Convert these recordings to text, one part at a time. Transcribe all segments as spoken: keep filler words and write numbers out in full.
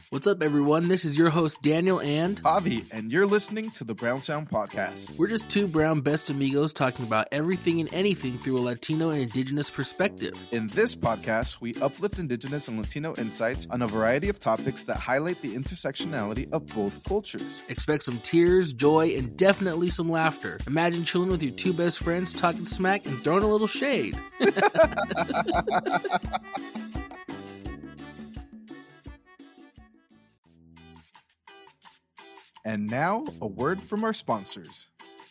What's up, everyone? This is your host, Daniel and Javi, and you're listening to the Brown Sound Podcast. We're just two brown best amigos talking about everything and anything through a Latino and Indigenous perspective. In this podcast, we uplift Indigenous and Latino insights on a variety of topics that highlight the intersectionality of both cultures. Expect some tears, joy, and definitely some laughter. Imagine chilling with your two best friends, talking smack, and throwing a little shade. And now, a word from our sponsors.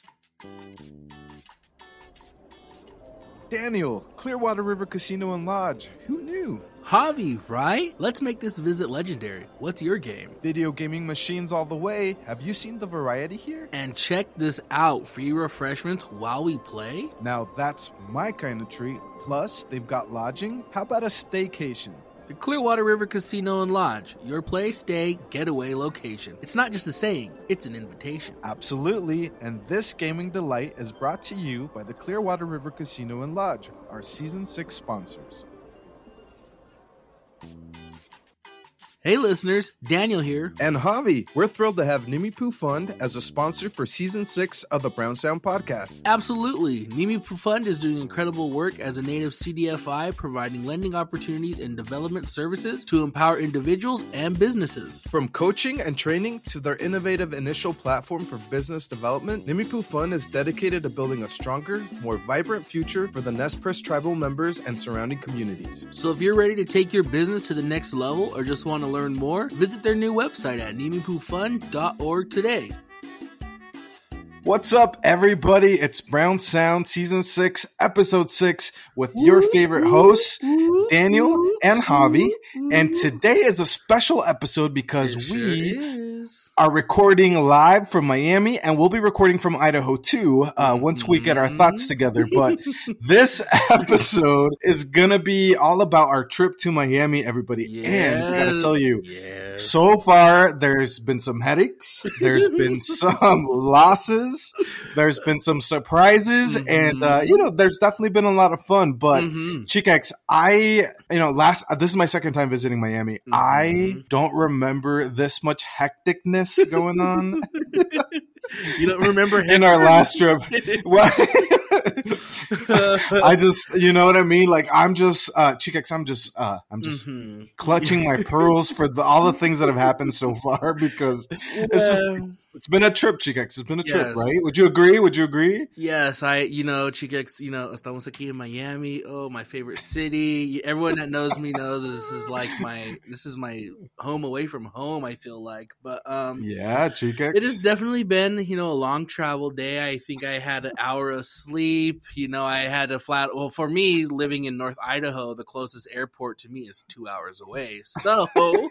Daniel, Clearwater River Casino and Lodge. Who knew? Javi, right? Let's make this visit legendary. What's your game? Video gaming machines all the way. Have you seen the variety here? And check this out. Free refreshments while we play? Now that's my kind of treat. Plus, they've got lodging. How about a staycation? The Clearwater River Casino and Lodge, your play, stay, getaway location. It's not just a saying, it's an invitation. Absolutely, and this gaming delight is brought to you by the Clearwater River Casino and Lodge, our Season six sponsors. Hey listeners, Daniel here. And Javi, we're thrilled to have Nimipu Fund as a sponsor for Season six of the Brown Sound Podcast. Absolutely. Nimipu Fund is doing incredible work as a native C D F I, providing lending opportunities and development services to empower individuals and businesses. From coaching and training to their innovative initial platform for business development, Nimipu Fund is dedicated to building a stronger, more vibrant future for the Nez Perce tribal members and surrounding communities. So if you're ready to take your business to the next level or just want to learn more, visit their new website at nimipu fund dot org today. What's up, everybody? It's Brown Sound Season six, Episode six, with your favorite hosts, Daniel and Javi. And today is a special episode because It we sure is. are recording live from Miami, and we'll be recording from Idaho too uh, once we get our thoughts together. But this episode is going to be all about our trip to Miami, everybody. Yes. And I got to tell you, Yes. so far, there's been some headaches. There's been some losses. There's been some surprises. Mm-hmm. And, uh, you know, there's definitely been a lot of fun. But, Mm-hmm. Chicax, I, you know, last, uh, this is my second time visiting Miami. Mm-hmm. I don't remember this much hecticness going on You don't remember him in our last trip. Well, I just, you know what I mean? Like, I'm just, uh, Chicax, I'm just, uh, I'm just Mhm. clutching my pearls for the, all the things that have happened so far because it's just, it's, it's been a trip, Chicax. It's been a trip, Yes. right? Would you agree? Would you agree? Yes, I, you know, Chicax, you know, estamos aquí in Miami. Oh, my favorite city. Everyone that knows me knows this is like my, this is my home away from home, I feel like. But, um, Yeah, Chicax. it has definitely been, you know, a long travel day. I think I had an hour of sleep. You know, I had a flat. Well, for me, living in North Idaho, the closest airport to me is two hours away. So,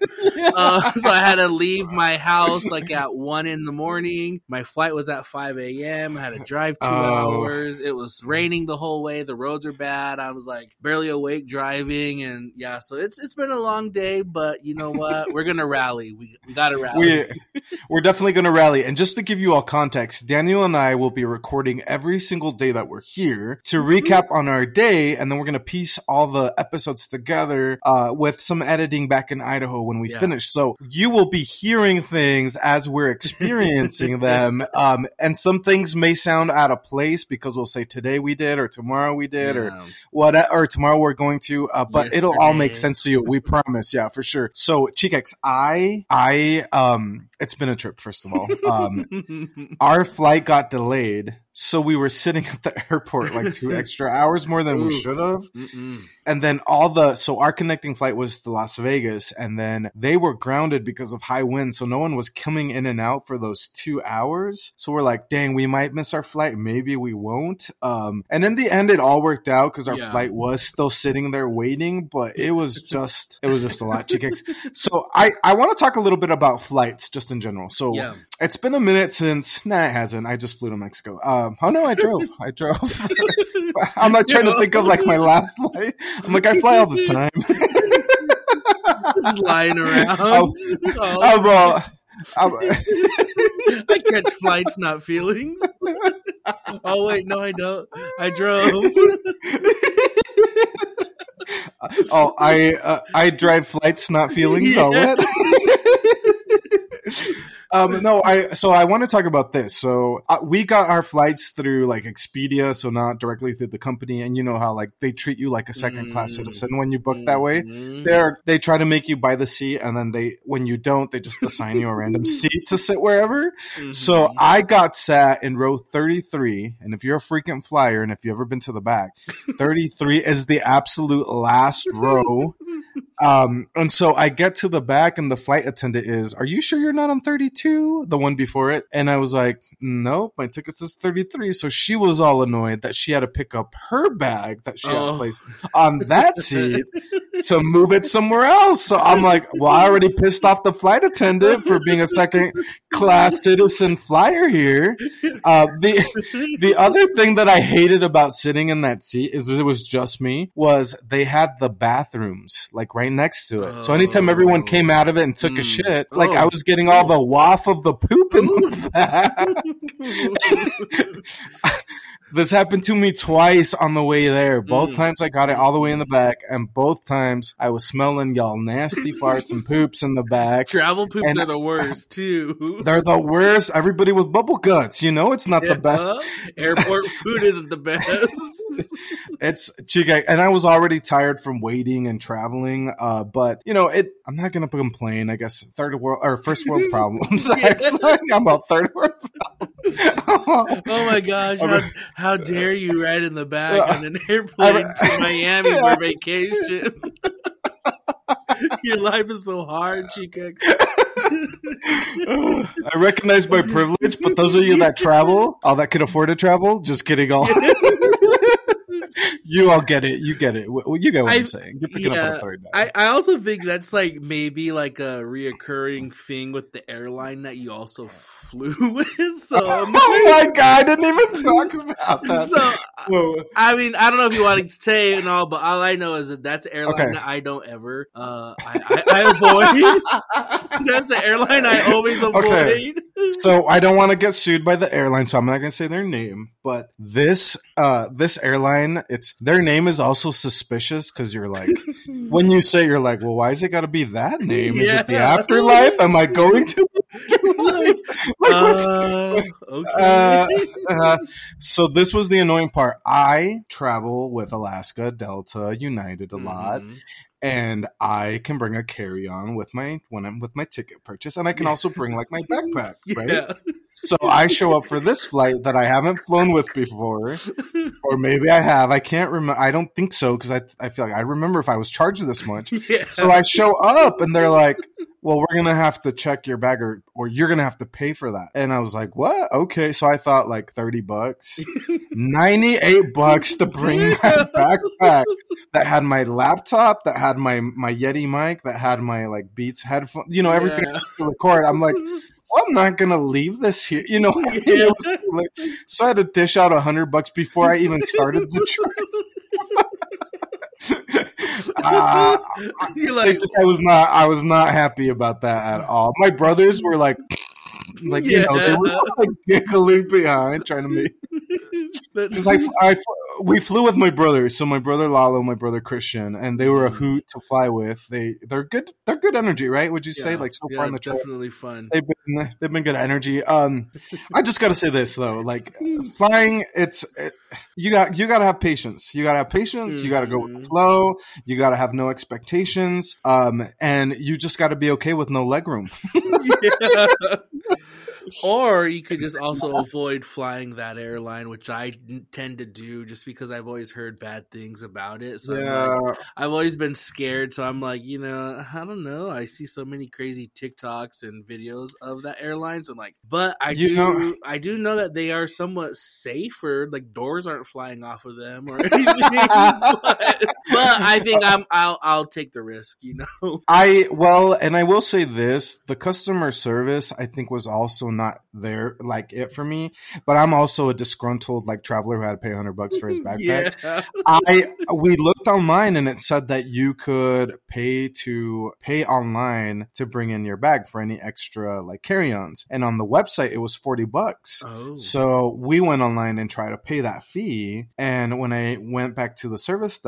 uh, so I had to leave my house like at one in the morning. My flight was at five a.m. I had to drive two Oh. hours. It was raining the whole way. The roads are bad. I was like barely awake driving, and yeah. So it's it's been a long day, but you know what? We're gonna rally. We we gotta rally. We, we're definitely going to rally. And just to give you all context, Daniel and I will be recording every single day that we're here to recap on our day. And then we're going to piece all the episodes together uh, with some editing back in Idaho when we Yeah. finish. So you will be hearing things as we're experiencing them. Um, and some things may sound out of place because we'll say today we did or tomorrow we did or Yeah. what, or tomorrow we're going to, uh, but it'll all make Yesterday. sense to you. We promise. Yeah, for sure. So Chicax, I, I, um, it's been a trip, first of all. Um, our flight got delayed. So we were sitting at the airport like two extra hours more than we Ooh. should have. Mm-mm. And then all the, so our connecting flight was to Las Vegas, and then they were grounded because of high winds. So no one was coming in and out for those two hours. So we're like, dang, we might miss our flight. Maybe we won't. Um, and in the end, it all worked out because our Yeah. flight was still sitting there waiting, but it was just, it was just a lot, Chicax. So I, I want to talk a little bit about flights just in general. So Yeah. it's been a minute since, nah, it hasn't. I just flew to Mexico. Um, oh no, I drove. I drove. I'm not trying to think of like my last flight. I'm like, I fly all the time. Just lying around. Oh, Oh, oh, bro. I'm- I catch flights, not feelings. Oh wait, no, I don't. I drove. oh, I uh, I drive flights, not feelings. Yeah. All that. Um, no, I so I want to talk about this. So uh, we got our flights through like Expedia, so not directly through the company. And you know how like they treat you like a second class Mm. citizen when you book that way. Mhm. They're they try to make you buy the seat, and then they when you don't, they just assign you a random seat to sit wherever. So Mhm. I got sat in row thirty-three, and if you're a frequent flyer, and if you've ever been to the back, thirty-three is the absolute last row. Um, and so I get to the back, and the flight attendant is, "Are you sure you're not on thirty-two? The one before it?" And I was like, "Nope, my ticket says thirty-three." So she was all annoyed that she had to pick up her bag that she had Oh. placed on that seat to move it somewhere else. So I'm like, well, I already pissed off the flight attendant for being a second class citizen flyer here. Uh, the the other thing that I hated about sitting in that seat is it was just me, was they had the bathrooms like right next to it. So anytime everyone came out of it and took a Mm. shit, like I Oh. was getting all the waft of the poop in the back. This happened to me twice on the way there. Both Mm. times I got it all the way in the back, and both times I was smelling y'all nasty farts and poops in the back. Travel poops And- are the worst too. They're the worst. Everybody with bubble guts. You know it's not the best. Uh, airport food isn't the best. It's chica, and I was already tired from waiting and traveling. Uh, but you know, it. I'm not gonna complain. I guess third world or first world problems. Yeah. I'm about third world problems. Oh my gosh! How, how dare you ride in the back on an airplane to Miami for vacation? Your life is so hard, Chica. I recognize my privilege, but those of you that travel, all that can afford to travel, just kidding. All you all get it. You get it. Well, you get what I, am saying. You're picking up on a third now. I, I also think that's like maybe like a reoccurring thing with the airline that you also flew with. So oh my god, I didn't even talk about that. So Whoa. I mean, I don't know if you want to say it and all, but all I know is that that's an airline Okay. that I don't ever. Uh, I, I, I avoid. That's the airline I always avoid. Okay. So I don't want to get sued by the airline, so I'm not going to say their name. But this uh, this airline, it's their name is also suspicious because you're like, when you say, you're like, well, why is it got to be that name? Is it the Yeah. afterlife? Am I going to the afterlife? Like, what's Uh, okay. Uh, uh, so this was the annoying part. I travel with Alaska, Delta, United a lot, Mhm. and I can bring a carry-on with my when I'm with my ticket purchase, and I can also bring like my backpack, right? Yeah. So I show up for this flight that I haven't flown with before, or maybe I have. I can't remember. I don't think so because I I feel like I remember if I was charged this much. Yeah. So I show up and they're like, well, we're going to have to check your bag or, or you're going to have to pay for that. And I was like, what? Okay. So I thought like thirty bucks, ninety-eight bucks to bring my backpack that had my laptop, that had my, my Yeti mic, that had my like Beats headphone, you know, everything Yeah. to record. I'm like, well, I'm not going to leave this here. You know, Yeah. it was like, so I had to dish out a hundred bucks before I even started the trip. uh, You're safe like, to say I was not I was not happy about that at all. My brothers were like like you know, they were Yeah. like giggling behind trying to make that's- because I, I we flew with my brothers, so my brother Lalo, my brother Christian, and they were a hoot to fly with. They they're good they're good energy, right? Would you say yeah, like so yeah, far in the trip? definitely fun. They've been they've been good energy. Um, I just got to say this though, like flying, it's it, you got you got to have patience. You got to have patience. You got to go with the Mhm. flow. You got to have no expectations. Um, and you just got to be okay with no leg room. Yeah. Or you could just also avoid flying that airline, which I n- tend to do just because I've always heard bad things about it. So I'm like, I've always been scared. So I'm like, you know, I don't know. I see so many crazy TikToks and videos of that airlines. I'm like, but I You do, know- I do know that they are somewhat safer. Like doors aren't flying off of them or anything. but, but I think I'm, I'll, I'll take the risk. You know. I well, and I will say this: the customer service, I think, was also not there like it for me. But I'm also a disgruntled like traveler who had to pay a hundred bucks for his backpack. Yeah. I we looked online and it said that you could pay to pay online to bring in your bag for any extra like carry-ons, and on the website it was forty bucks. Oh. So we went online and tried to pay that fee, and when I went back to the service desk, I,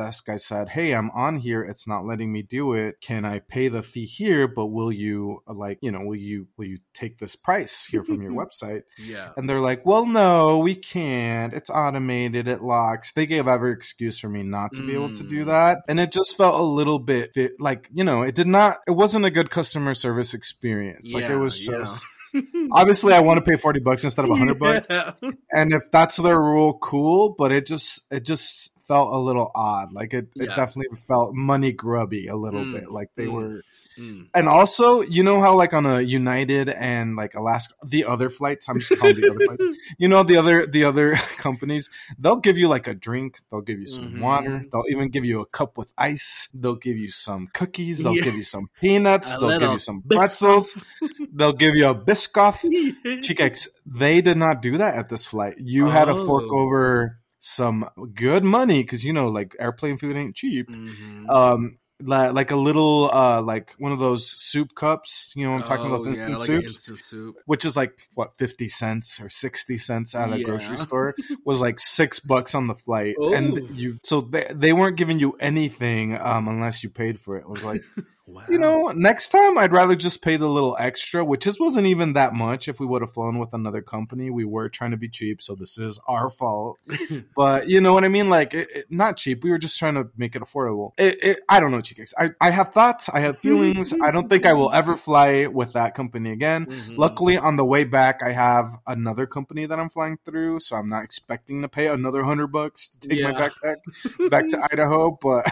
said, hey, I'm on here. It's not letting me do it. Can I pay the fee here? But will you like, you know, will you, will you take this price here from your website? Yeah. And they're like, well, no, we can't. It's automated. It locks. They gave every excuse for me not to be able to do that. And it just felt a little bit like, you know, it did not, it wasn't a good customer service experience. Yeah, like it was just, yeah. obviously I want to pay forty bucks instead of a hundred bucks. Yeah. And if that's their rule, cool. But it just, it just felt a little odd. Like it, Yeah. it definitely felt money grubby a little Mm, bit. Like they mm. were. Mm. And also, you know how like on a United and like Alaska, the other flights, I'm just calling the other flights, you know, the other, the other companies, they'll give you like a drink. They'll give you some Mhm. water. They'll even give you a cup with ice. They'll give you some cookies. They'll Yeah. give you some peanuts. A They'll give little you some pretzels. They'll give you a Biscoff. Chiquex, they did not do that at this flight. You had to fork Oh. over some good money because, you know, like airplane food ain't cheap. Mhm. Um, li- like a little, uh, like one of those soup cups, you know, what I'm talking about Oh, those instant yeah, like an soups, instant soup. which is like what fifty cents or sixty cents at a Yeah. grocery store, was like six bucks on the flight, Oh. and you so they they weren't giving you anything um unless you paid for it. It was like. Wow. You know, next time I'd rather just pay the little extra, which just wasn't even that much if we would have flown with another company. We were trying to be cheap, so this is our fault. But you know what I mean? Like, it, it, not cheap. We were just trying to make it affordable. It, it, I don't know, Chiquex. I, I have thoughts. I have feelings. I don't think I will ever fly with that company again. Mhm. Luckily, on the way back, I have another company that I'm flying through, so I'm not expecting to pay another hundred bucks to take my Yeah. backpack back to Idaho. But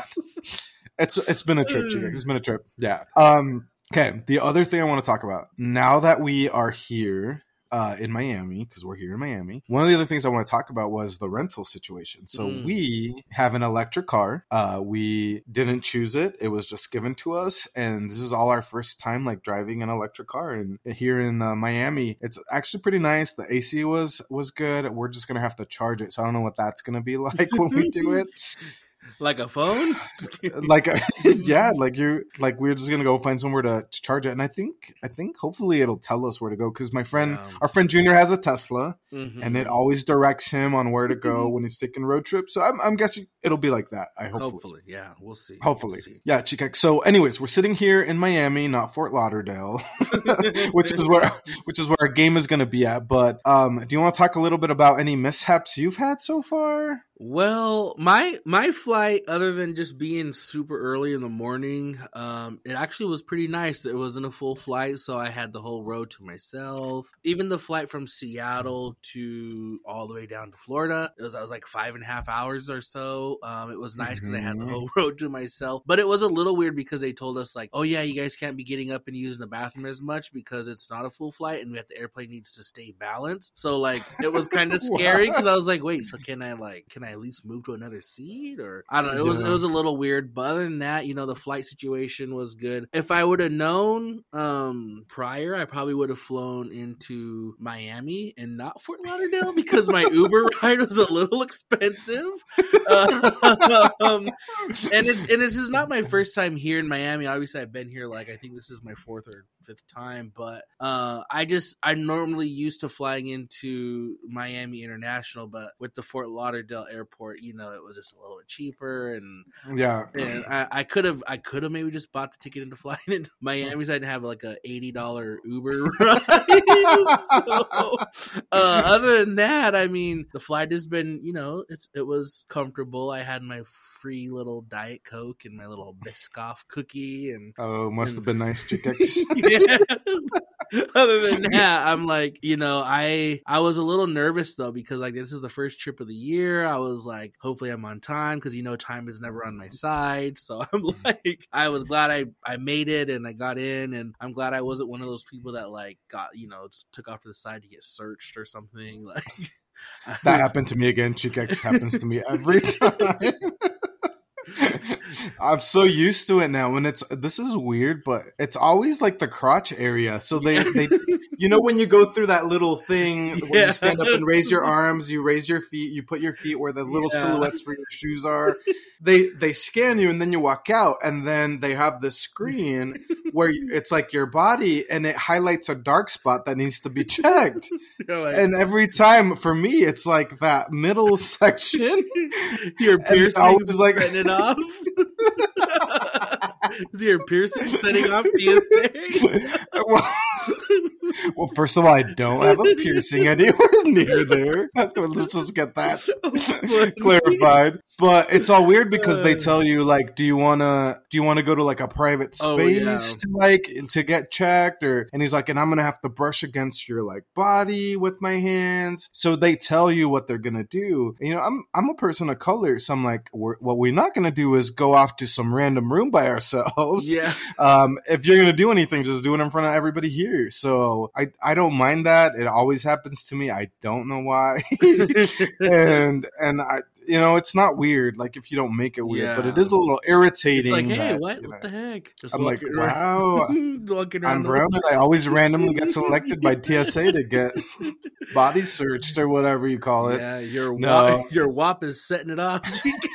it's it's been a trip, Chiquex. It's been a trip. Yeah. Um. Okay. The other thing I want to talk about now that we are here. Uh, in Miami, because we're here in Miami. One of the other things I want to talk about was the rental situation. So Mm. we have an electric car. Uh, we didn't choose it. It was just given to us. And this is all our first time like driving an electric car. And here in uh, Miami, it's actually pretty nice. The A C was, was good. We're just going to have to charge it. So I don't know what that's going to be like when we do it. Like a phone? Just kidding. Like yeah, like you like we're just gonna go find somewhere to, to charge it, and I think I think hopefully it'll tell us where to go because my friend, Yeah. our friend Junior has a Tesla, Mhm. and it always directs him on where to go when he's taking road trips. So I'm, I'm guessing it'll be like that. I hopefully. Hopefully, yeah, we'll see. Hopefully. We'll see. Yeah, Chiquex. So anyways, we're sitting here in Miami, not Fort Lauderdale, which is where which is where our game is gonna be at. But um, do you want to talk a little bit about any mishaps you've had so far? Well, my my flight, other than just being super early in the morning, um, it actually was pretty nice. It wasn't a full flight, so I had the whole road to myself. Even the flight from Seattle to all the way down to Florida, it was I was like five and a half hours or so. Um, it was nice because I had the Mhm. whole road to myself. But it was a little weird because they told us like, oh yeah, you guys can't be getting up and using the bathroom as much because it's not a full flight, and we have the airplane needs to stay balanced. So like, it was kind of scary because I was like, wait, so can I like can I at least move to another seat, or I don't know. It was Yeah. it was a little weird, but other than that, you know, the flight situation was good. If I would have known um prior, I probably would have flown into Miami and not Fort Lauderdale because my Uber ride was a little expensive. Uh, um, and it's and this is not my first time here in Miami. Obviously, I've been here like I think this is my fourth or fifth time, but uh, I just I normally used to flying into Miami International, but with the Fort Lauderdale airport, you know, it was just a little bit cheaper, and Yeah. and I, I could have I could have maybe just bought the ticket into flying into Miami, so I'd have like a eighty dollar Uber ride. So, uh, other than that, I mean, the flight has been, you know, it's it was comfortable. I had my free little Diet Coke and my little Biscoff cookie, and Oh, must have been nice, Chiquex. yeah. Other than that, I'm like, you know, I I was a little nervous though because like this is the first trip of the year. I was like, hopefully I'm on time because you know time is never on my side. So I'm like, I was glad I I made it and I got in, and I'm glad I wasn't one of those people that like got you know just took off to the side to get searched or something. Like That happened to me again. Chiquex happens to me every time. I'm so used to it now. When it's this is weird, but it's always like the crotch area. So they, they you know, when you go through that little thing where Yeah. you stand up and raise your arms, you raise your feet, you put your feet where the little Yeah. silhouettes for your shoes are. They they scan you and then you walk out, and then they have this screen where it's like your body and it highlights a dark spot that needs to be checked. You're like, And every time for me, it's like that middle section. your and I piercings was like- like it off. Is your piercing setting off T S A? well, well, first of all, I don't have a piercing anywhere near there. Let's just get that clarified. But it's all weird because they tell you, like, do you wanna do you wanna go to like a private space Oh, yeah. to like to get checked, or and he's like, and I'm gonna have to brush against your like body with my hands. So they tell you what they're gonna do. And, you know, I'm I'm a person of color, so I'm like, we're, what we're not gonna do is go off to some random room by ourselves. Yeah. Um, if you're gonna do anything, just do it in front of everybody here. So I I don't mind that. It always happens to me. I don't know why. and and I you know it's not weird. Like if you don't make it weird, Yeah. but it is a little irritating. It's like, hey, that, what? you know, What the heck? Just I'm like, walking around- wow. walking around I'm the- brown and I always randomly get selected by T S A to get body searched or whatever you call it. Yeah, your No. wop, your wop is setting it off.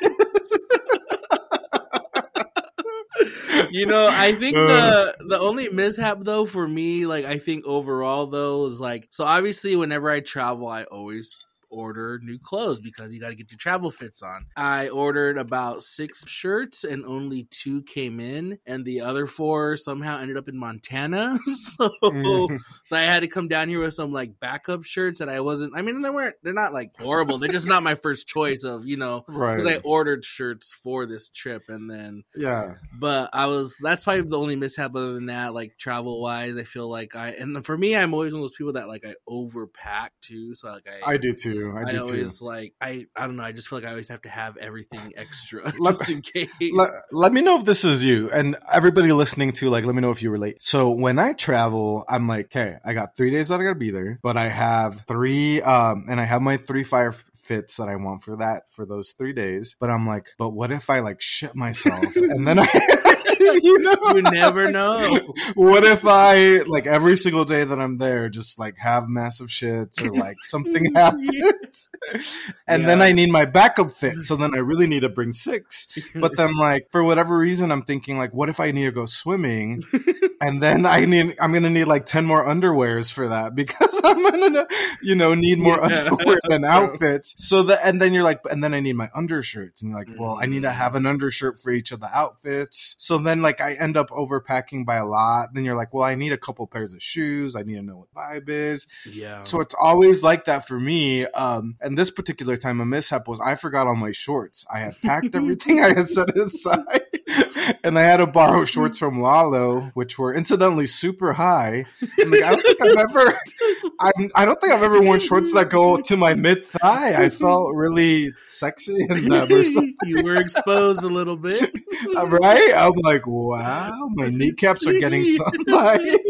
You know, I think the the only mishap though for me, like I think overall though, is like so obviously whenever I travel, I always order new clothes because you got to get your travel fits on. I ordered about six shirts and only two came in, and the other four somehow ended up in Montana. So, Mhm. so I had to come down here with some like backup shirts that I wasn't. I mean, they weren't. They're not like horrible. They're just not my first choice of you know because I Right. ordered shirts for this trip and then. Yeah. But I was that's probably the only mishap other than that, like travel wise. I feel like I and for me, I'm always one of those people that like I overpack too. So like I I do too. I I do too. always like I I don't know. I just feel like I always have to have everything extra Let- just in case. Let, let me know if this is you, and everybody listening to, like, let me know if you relate. So when I travel, I'm like, okay, I got three days that I gotta be there, but I have three, um, and I have my three fire f- fits that I want for that, for those three days. But I'm like, but what if I like shit myself? And then I, you know, You never know. what if I, like, every single day that I'm there, just like have massive shits or like something happens? And then Yeah. I need my backup fit. So then I really need to bring six. But then, like, for whatever reason, I'm thinking, like, what if I need to go swimming? And then I need, I'm going to need like ten more underwears for that because I'm going to, you know, need more Yeah. underwear than outfits. So that, and then you're like, and then I need my undershirts. And you're like, well, I need to have an undershirt for each of the outfits. So then, like, I end up overpacking by a lot. Then you're like, well, I need a couple pairs of shoes. I need to know what vibe is. Yeah. So it's always like that for me. Um, and this particular time, a mishap was I forgot all my shorts. I had packed everything. I had set it aside. And I had to borrow shorts from Lalo, which were incidentally super high. And like, I don't think I've ever, I'm, I don't think I've ever worn shorts that go to my mid thigh. I felt really sexy in them or something. You were exposed a little bit. Right? I'm like, wow, my kneecaps are getting sunlight.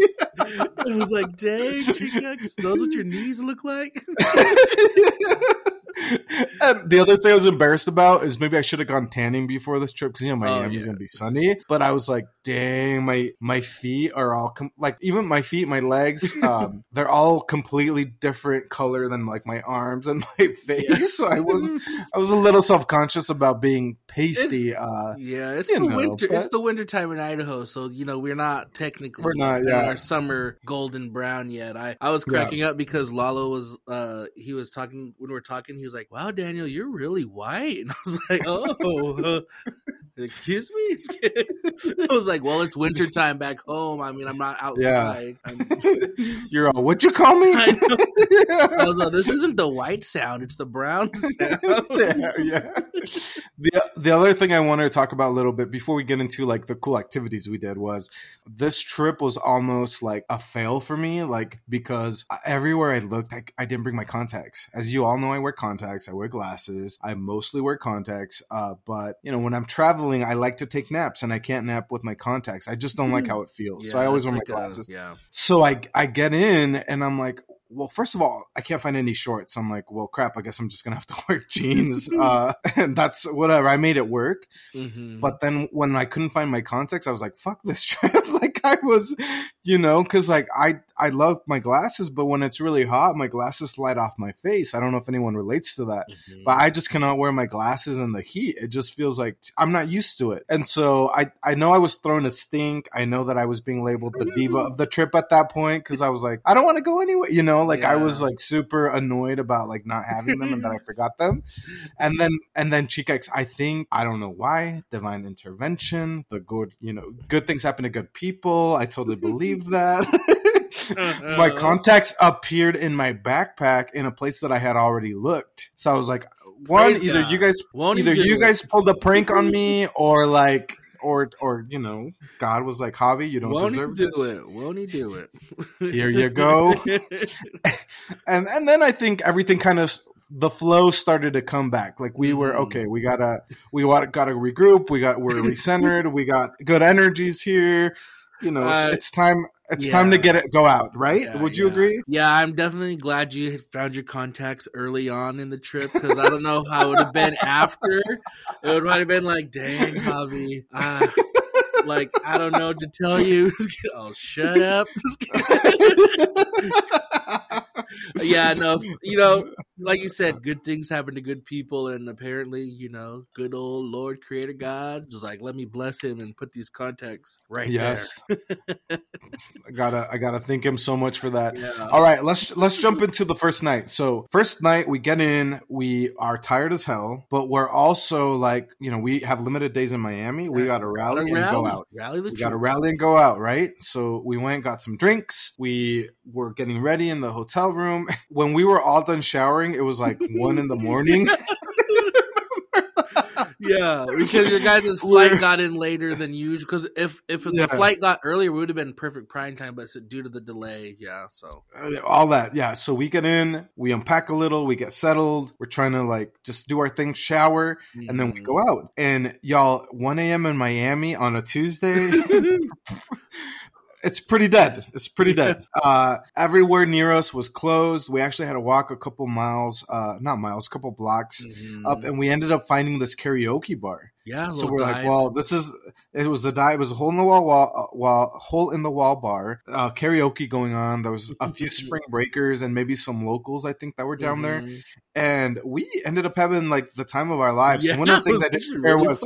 I was like, dang, Chicax, those what your knees look like? And the other thing I was embarrassed about is maybe I should have gone tanning before this trip because you know Miami's yeah. gonna be sunny. But I was like, dang, my my feet are all com- like even my feet, my legs, um, they're all completely different color than like my arms and my face. Yeah. So I was I was a little self conscious about being pasty. Uh, Yeah, it's You the know, winter. but- It's the winter time in Idaho, so you know we're not technically We're not, in yeah. our summer golden brown yet. I, I was Yeah. cracking up because Lalo was uh he was talking when we were talking. He was like, "Wow, Daniel, you're really white," and I was like, "Oh, uh, excuse me." Just kidding. I was like, "Well, it's winter time back home. I mean, I'm not outside." I'm, you're all, what'd you call me? I know. I was like, "This isn't the white sound; it's the brown sound." yeah, yeah. The the other thing I wanted to talk about a little bit before we get into like the cool activities we did was this trip was almost like a fail for me, like because everywhere I looked, I, I didn't bring my contacts. As you all know, I wear contacts, I wear glasses, I mostly wear contacts. Uh, but you know, when I'm traveling, I like to take naps, and I can't nap with my contacts. I just don't like how it feels, so I always it's wear my like a- glasses. yeah. So I I get in, and I'm like, well, first of all, I can't find any shorts. I'm like, well, crap, I guess I'm just going to have to wear jeans. uh, and that's whatever. I made it work. Mhm. But then when I couldn't find my contacts, I was like, fuck this trip. Like I was, you know, cause like I, I love my glasses, but when it's really hot, my glasses slide off my face. I don't know if anyone relates to that, mm-hmm. but I just cannot wear my glasses in the heat. It just feels like I'm not used to it. And so I, I know I was thrown a stink. I know that I was being labeled the diva of the trip at that point because I was like, I don't want to go anywhere. You know, like yeah. I was like super annoyed about like not having them and that I forgot them. And then and then Chica X, I think, I don't know why, divine intervention, the good, you know, good things happen to good people. I totally believe that. My contacts appeared in my backpack in a place that I had already looked. So I was like, one, Praise either God. you guys Won't either you guys pulled a prank on me or like or or you know, God was like, Javi, you don't Won't deserve he do this. It? Won't he do it? Here you go. and and then I think everything kind of the flow started to come back. Like we were okay. We gotta we gotta regroup. We got we're recentered. We got good energies here. You know, it's, uh, it's time. It's yeah. time to get it, go out, right? Yeah, Would you yeah. agree? Yeah, I'm definitely glad you found your contacts early on in the trip because I don't know how it would have been after. It would might have been like, dang, Javi, uh, like I don't know what to tell you. Oh, shut up. Yeah, no, you know, like you said, good things happen to good people, and apparently, you know, good old Lord Creator God just like let me bless him and put these contacts right yes. there. I gotta, I gotta thank him so much for that. Yeah. All right, let's let's jump into the first night. So first night we get in, we are tired as hell, but we're also like, you know, we have limited days in Miami. We got to rally and rally. go out. Rally the we got to rally and go out, right? So we went, got some drinks. We were getting ready in the hotel room. When we were all done showering, it was like one in the morning. Yeah, because your guys' flight got in later than usual. Because if if yeah. the flight got earlier, it would have been perfect prime time. But due to the delay, yeah. So uh, all that, yeah. So we get in, we unpack a little, we get settled. We're trying to like just do our thing, shower, mm-hmm. and then we go out. And y'all, one a.m. in Miami on a Tuesday. It's pretty dead. It's pretty dead. Uh, everywhere near us was closed. We actually had to walk a couple miles, uh, not miles, a couple blocks mm-hmm. up, and we ended up finding this karaoke bar. Yeah, so we're dive. like, well, this is. It was a dive. It was a hole in the wall, wall, uh, wall hole in the wall bar. Uh, karaoke going on. There was a few spring breakers and maybe some locals, I think, that were down mm-hmm. there. And we ended up having like the time of our lives. Yeah, and one of the things I didn't share really was.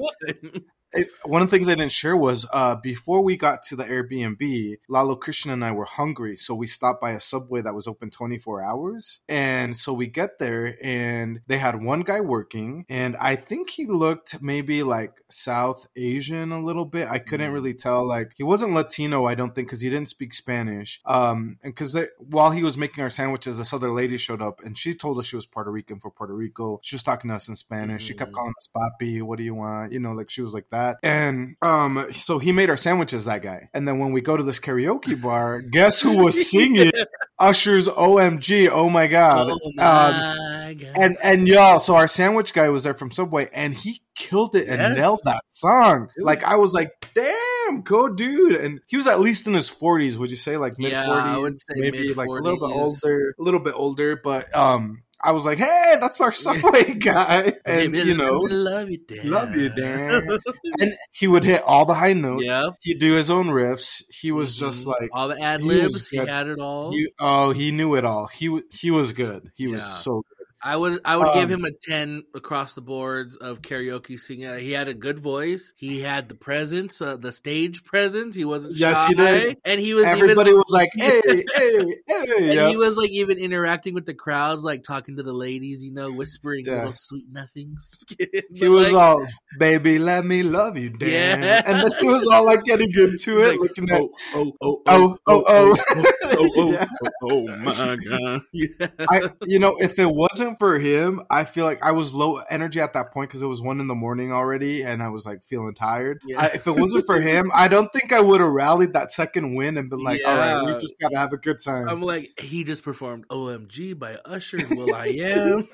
It, one of the things I didn't share was uh, before we got to the Airbnb, Lalo, Christian, and I were hungry. So we stopped by a Subway that was open twenty-four hours. And so we get there and they had one guy working. And I think he looked maybe like South Asian a little bit. I couldn't really tell. Like he wasn't Latino, I don't think, because he didn't speak Spanish. Um, and because while he was making our sandwiches, this other lady showed up and she told us she was Puerto Rican for Puerto Rico. She was talking to us in Spanish. Mm-hmm. She kept calling us papi. What do you want? You know, like she was like that. And um, so he made our sandwiches, that guy. And then when we go to this karaoke bar, guess who was singing Usher's O M G? Oh my God. Oh my um, God. And, and y'all, so our sandwich guy was there from Subway and he killed it and yes. nailed that song. Was- like I was like, damn, go dude. And he was at least in his forties. Would you say like mid forties? Yeah, I would say maybe mid-forties. Like a little bit older, a little bit older, but um, I was like, hey, that's our Subway guy. And, hey, you know, love you, Dan. Love you, Dan. And he would hit all the high notes. Yep. He'd do his own riffs. He was mm-hmm. just like. All the ad libs. He, he had it all. He, oh, he knew it all. He he was good. He yeah. was so good. I would I would um, give him a ten across the boards of karaoke singing. He had a good voice. He had the presence, uh, the stage presence. He wasn't shy. Yes, he did. And he was Everybody even, was like, hey, hey, hey. And yep. he was like even interacting with the crowds, like talking to the ladies, you know, whispering yeah. little sweet nothings. He was like, all, baby, let me love you, Dan. Yeah. And then he was all like getting into it, like, looking at, oh, oh, oh, oh, oh, oh, oh, oh, yeah. oh, oh, my God. Yeah. I, you know, if it wasn't for him, I feel like I was low energy at that point because it was one in the morning already and I was like feeling tired. Yeah. I, if it wasn't for him, I don't think I would have rallied that second win and been like, yeah. all right, we just got to have a good time. I'm like, he just performed O M G by Usher, Will I Am.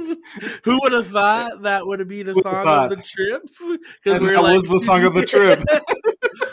Who would have thought that would have been the song of the trip? Because we're that like, was the song of the trip.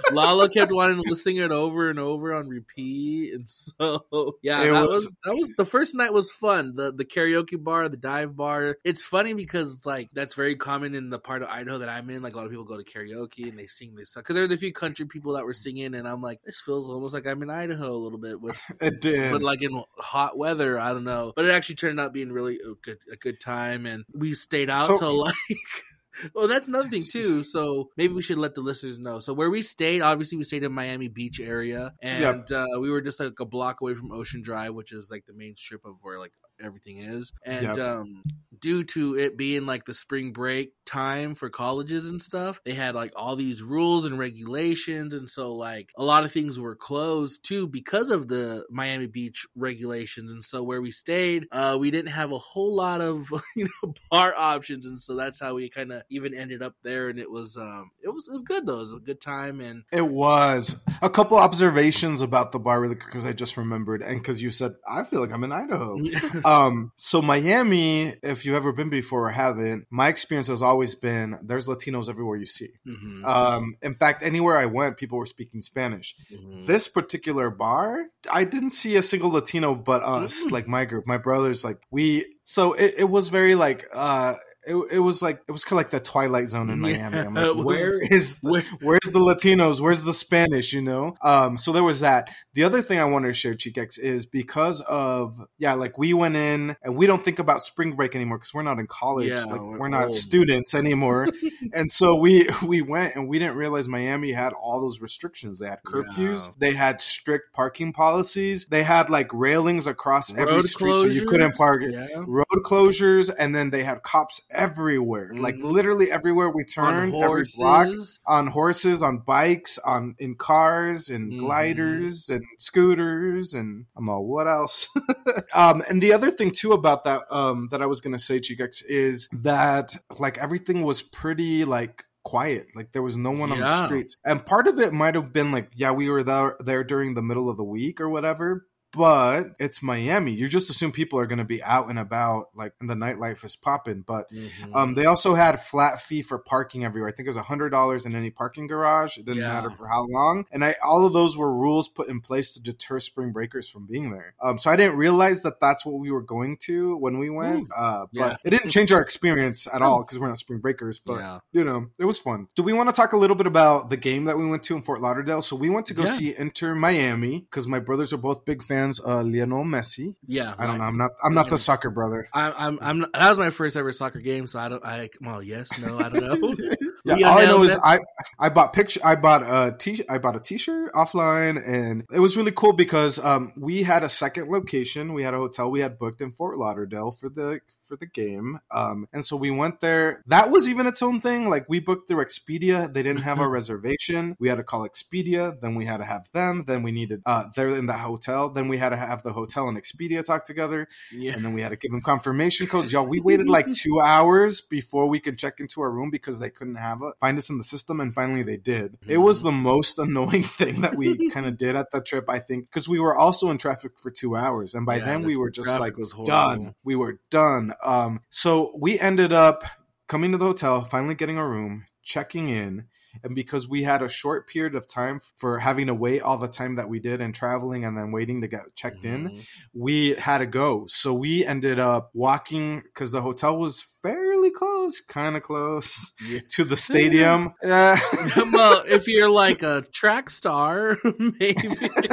Lala kept wanting to sing it over and over on repeat, and so yeah, It that was- was that was the first night was fun. The the karaoke bar, the dive bar. It's funny because it's like that's very common in the part of Idaho that I'm in. Like a lot of people go to karaoke and they sing this because there's a few country people that were singing, and I'm like, this feels almost like I'm in Idaho a little bit with, It did. but like in hot weather. I don't know, but it actually turned out being really a good a good time, and we stayed out So- till like. Well, that's another thing too. So maybe we should let the listeners know. So where we stayed, obviously we stayed in Miami Beach area, and Yep. uh, we were just like a block away from Ocean Drive, which is like the main strip of where like everything is. And Yep. um, due to it being like the spring break time for colleges and stuff, they had like all these rules and regulations, and so like a lot of things were closed too because of the Miami Beach regulations. And so where we stayed, uh, we didn't have a whole lot of you know bar options, and so that's how we kind of even ended up there. And it was um it was it was good though. It was a good time. And It was. A couple observations about the bar really because I just remembered, and because you said I feel like I'm in Idaho. um, so Miami, if you've ever been before or haven't, my experience has always been there's Latinos everywhere you see. Mhm. Um, in fact, anywhere I went, people were speaking Spanish. Mhm. This particular bar, I didn't see a single Latino but us, Mm. like my group, my brothers, like we. So it, it was very like. Uh, It, it was like it was kind of like the Twilight Zone in Yeah, Miami. I'm it like, was- where is the, where- where's the Latinos? Where's the Spanish? You know. Um. So there was that. The other thing I wanted to share, Chiquex, is because of yeah, like we went in and we don't think about spring break anymore because we're not in college. Yeah, like we're we're not old. students anymore. And so we we went and we didn't realize Miami had all those restrictions. They had curfews. Yeah. They had strict parking policies. They had like railings across every Road street so you couldn't closures, park. yeah. Road closures, and then they had cops everywhere, like Mhm. literally everywhere we On turned, every block, horses. on horses, on bikes, on in cars, in Mhm. gliders, and scooters, and I'm all what else? um, and the other thing too about that um, that I was gonna say, Chigex, is that like everything was pretty like quiet. Like there was no one on the Yeah. streets, and part of it might have been like, yeah, we were there there during the middle of the week or whatever. But it's Miami. You just assume people are going to be out and about, like, and the nightlife is popping. But Mhm. um, they also had flat fee for parking everywhere. I think it was one hundred dollars in any parking garage. It didn't Yeah. matter for how long. And I, all of those were rules put in place to deter spring breakers from being there. Um, so I didn't realize that that's what we were going to when we went. Uh, Yeah. But it didn't change our experience at all because we're not spring breakers. But, Yeah. you know, it was fun. Do we want to talk a little bit about the game that we went to in Fort Lauderdale? So we went to go Yeah. see Inter Miami because my brothers are both big fans of Lionel Messi. Yeah, I don't right. know. I'm not. I'm not the Lionel. soccer brother. I'm, I'm, I'm. That was my first ever soccer game, so I don't. I well, yes, no, I don't know. Yeah, Lionel all I know is Messi. I I bought picture. I bought a t. I bought a t-shirt offline, and it was really cool because um we had a second location. We had a hotel we had booked in Fort Lauderdale for the for the game. Um, and so we went there. That was even its own thing. Like we booked through Expedia. They didn't have a reservation. We had to call Expedia. Then we had to have them. Then we needed uh they're in the hotel. Then we had to have the hotel and Expedia talk together. Yeah. And then we had to give them confirmation codes. Y'all, we waited like two hours before we could check into our room because they couldn't have it, find us in the system, and finally they did. It was the most annoying thing that we kind of did at the trip, I think, because we were also in traffic for two hours, and by Yeah, then the we were just traffic like was horrible. done. We were done. Um, so we ended up coming to the hotel, finally getting a room, checking in. And because we had a short period of time for having to wait all the time that we did and traveling and then waiting to get checked in, Mhm. we had to go. So we ended up walking because the hotel was fairly close, kind of close Yeah. to the stadium. Uh, Well, if you're like a track star, maybe.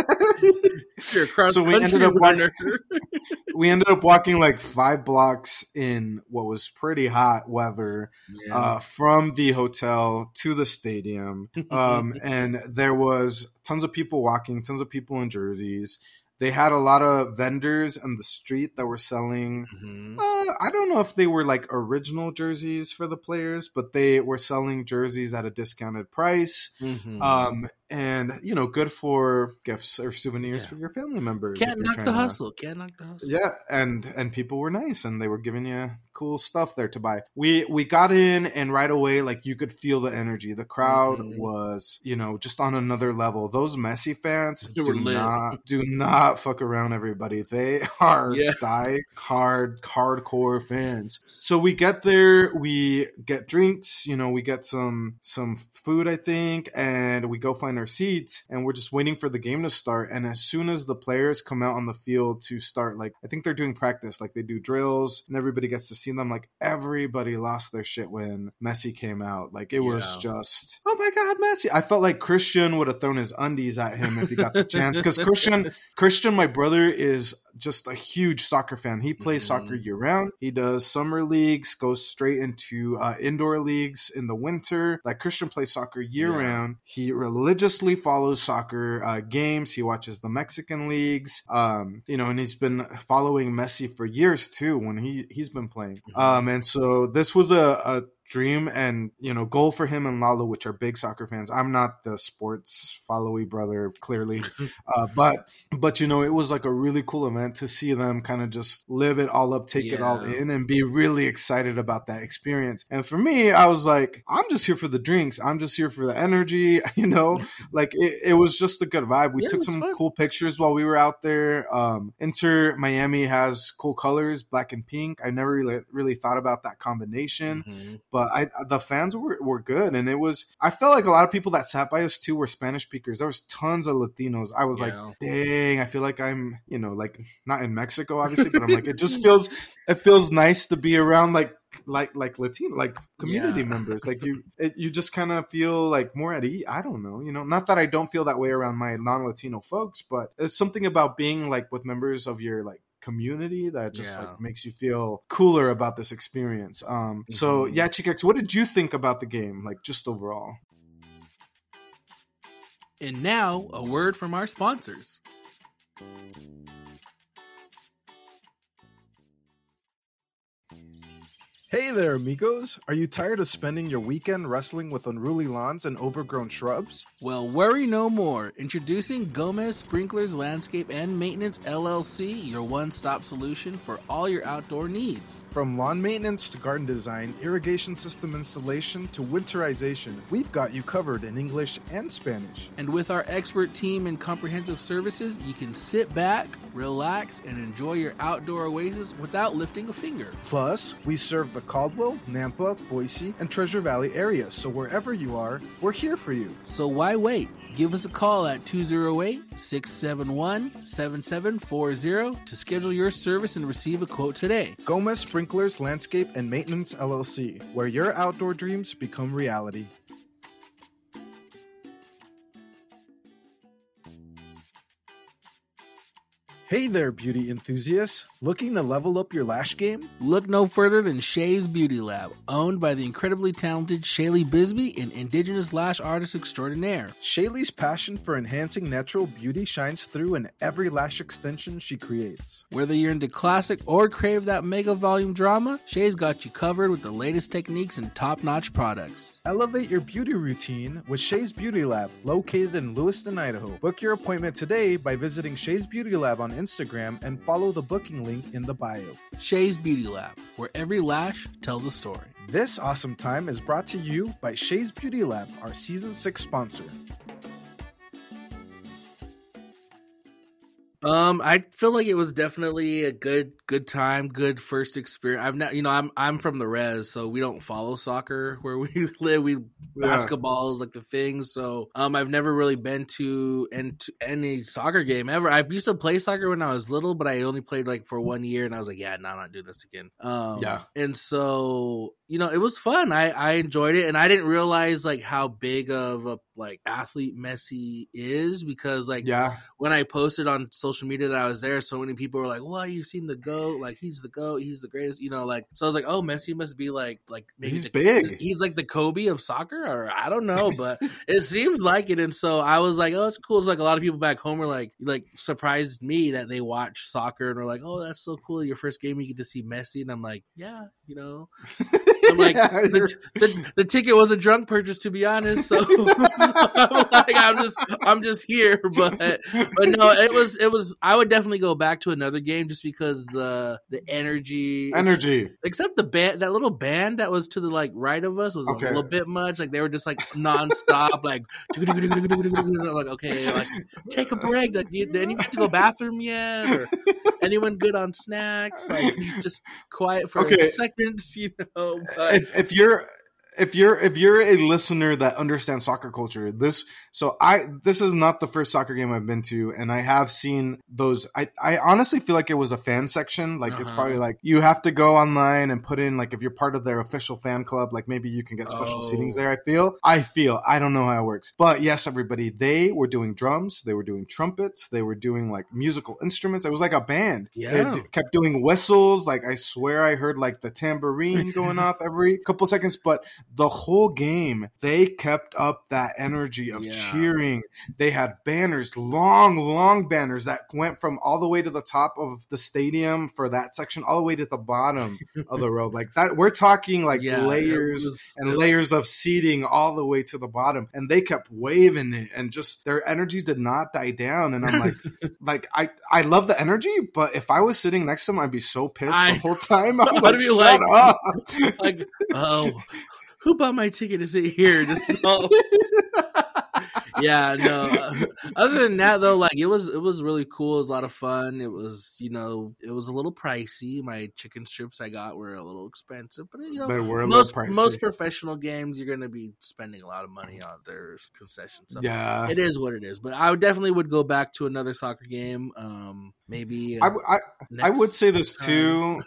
If you're a cross So we country ended up runner. we ended up walking like five blocks in what was pretty hot weather. Yeah. Uh, from the hotel to the stadium. Um, and there was tons of people walking, tons of people in jerseys. They had a lot of vendors on the street that were selling. Mhm. Uh, I don't know if they were like original jerseys for the players, but they were selling jerseys at a discounted price. Mhm. Um, and you know, good for gifts or souvenirs Yeah. for your family members. if Can't you're knock trying the to- hustle. Can't knock the hustle. Yeah, and and people were nice, and they were giving you cool stuff there to buy. We we got in, and right away, like you could feel the energy. The crowd Mhm. was, you know, just on another level. Those Messi fans They do were lit. not do not not fuck around, everybody. They are Yeah. die hard, hardcore fans. So we get there, we get drinks, you know, we get some some food, I think, and we go find our seats, and we're just waiting for the game to start. And as soon as the players come out on the field to start, like, I think they're doing practice, like they do drills, and everybody gets to see them. Like, everybody lost their shit when Messi came out. Like, it yeah. was just, oh my God, Messi. I felt like Christian would have thrown his undies at him if he got the chance. Because Christian, Christian, my brother, is just a huge soccer fan. He plays mm-hmm. soccer year round. He does summer leagues, goes straight into uh, indoor leagues in the winter. Like, Christian plays soccer year yeah. round. He religiously follows soccer uh, games. He watches the Mexican leagues. Um, you know, and he's been following Messi for years too when he he's been playing. Mm-hmm. Um, and so this was a, a dream and, you know, goal for him and Lalo, which are big soccer fans. I'm not the sports followy brother, clearly. uh, but, but, you know, it was like a really cool event to see them kind of just live it all up, take yeah. it all in, and be really excited about that experience. And for me, I was like, I'm just here for the drinks. I'm just here for the energy, you know, like it, it was just a good vibe. We yeah, took some fun. cool pictures while we were out there. Um, Inter Miami has cool colors, black and pink. I never really, really thought about that combination, mm-hmm. but But I, the fans were, were good, and it was. I felt like a lot of people that sat by us too were Spanish speakers. There was tons of Latinos. I was yeah. like, dang, I feel like I'm, you know, like not in Mexico, obviously, but I'm like, it just feels, it feels nice to be around like, like, like Latino, like community yeah. members. Like you, it, you just kind of feel like more at ease. I don't know, you know, not that I don't feel that way around my non-Latino folks, but it's something about being like with members of your like community that just yeah. like makes you feel cooler about this experience. Um mm-hmm. So yeah, Chicx, what did you think about the game, like just overall? And now a word from our sponsors. Hey there, amigos. Are you tired of spending your weekend wrestling with unruly lawns and overgrown shrubs? Well, worry no more. Introducing Gomez Sprinklers Landscape and Maintenance L L C, your one-stop solution for all your outdoor needs. From lawn maintenance to garden design, irrigation system installation to winterization, we've got you covered in English and Spanish. And with our expert team and comprehensive services, you can sit back, relax, and enjoy your outdoor oasis without lifting a finger. Plus, we serve the Caldwell, Nampa, Boise, and Treasure Valley areas, so wherever you are, we're here for you. So why wait? Give us a call at two oh eight, six seven one, seven seven four zero to schedule your service and receive a quote today. Gomez Sprinklers Landscape and Maintenance L L C, where your outdoor dreams become reality. Hey there, beauty enthusiasts. Looking to level up your lash game? Look no further than Shay's Beauty Lab, owned by the incredibly talented Shaylee Bisbee, an indigenous lash artist extraordinaire. Shaylee's passion for enhancing natural beauty shines through in every lash extension she creates. Whether you're into classic or crave that mega volume drama, Shay's got you covered with the latest techniques and top-notch products. Elevate your beauty routine with Shay's Beauty Lab, located in Lewiston, Idaho. Book your appointment today by visiting Shay's Beauty Lab on Instagram and follow the booking link in the bio. Shay's Beauty Lab, where every lash tells a story. This awesome time is brought to you by Shay's Beauty Lab, our season six sponsor. Um, I feel like it was definitely a good, good time, good first experience. I've not, you know, I'm, I'm from the res, so we don't follow soccer where we live. We yeah. basketball is like the thing. So, um, I've never really been to, and to any soccer game ever. I used to play soccer when I was little, but I only played like for one year, and I was like, yeah, no, I'm not doing this again. Um, yeah. And so, you know, it was fun. I, I enjoyed it, and I didn't realize like how big of a like athlete Messi is, because like yeah. when I posted on social media that I was there, so many people were like, well, you've seen the GOAT, like he's the GOAT, he's the greatest, you know, like, so I was like, oh, Messi must be like like maybe he's the, big, he's like the Kobe of soccer, or I don't know, but it seems like it. And so I was like, oh, it's cool. It's like a lot of people back home were like like surprised me that they watch soccer and were like, oh, that's so cool, your first game you get to see Messi, and I'm like, yeah, you know. I'm like, the, the, the ticket was a drunk purchase, to be honest. So, so I'm like, I'm just, I'm just here. But, but no, it was, it was. I would definitely go back to another game just because the the energy, energy. Except, except the band, that little band that was to the like right of us was okay. a little bit much. Like they were just like nonstop, like, I'm like okay, like take a break. Like, you, did anyone have to go bathroom yet? Or anyone good on snacks? Like just quiet for okay. seconds, you know. But if, if you're if you're if you're a listener that understands soccer culture, this so I this is not the first soccer game I've been to, and I have seen those. I, I honestly feel like it was a fan section. Like uh-huh. it's probably like you have to go online and put in like if you're part of their official fan club, like maybe you can get special oh. seatings there. I feel I feel I don't know how it works, but yes, everybody, they were doing drums, they were doing trumpets, they were doing like musical instruments. It was like a band. Yeah, they d- kept doing whistles. Like I swear I heard like the tambourine going off every couple seconds, but the whole game, they kept up that energy of yeah. cheering. They had banners, long, long banners that went from all the way to the top of the stadium for that section, all the way to the bottom of the road. Like that, we're talking like yeah, layers was, and layers of seating all the way to the bottom. And they kept waving it, and just their energy did not die down. And I'm like, like I, I love the energy, but if I was sitting next to them, I'd be so pissed I, the whole time. I'm like, be shut like, up. Like, oh. Who bought my ticket to sit here? Just so... Yeah, no. Other than that, though, like it was, it was really cool. It was a lot of fun. It was, you know, it was a little pricey. My chicken strips I got were a little expensive, but you know, they were a most little pricey. Most professional games, you're going to be spending a lot of money on their concessions. So yeah, it is what it is. But I would definitely would go back to another soccer game. Um, maybe I, I, I would say this too.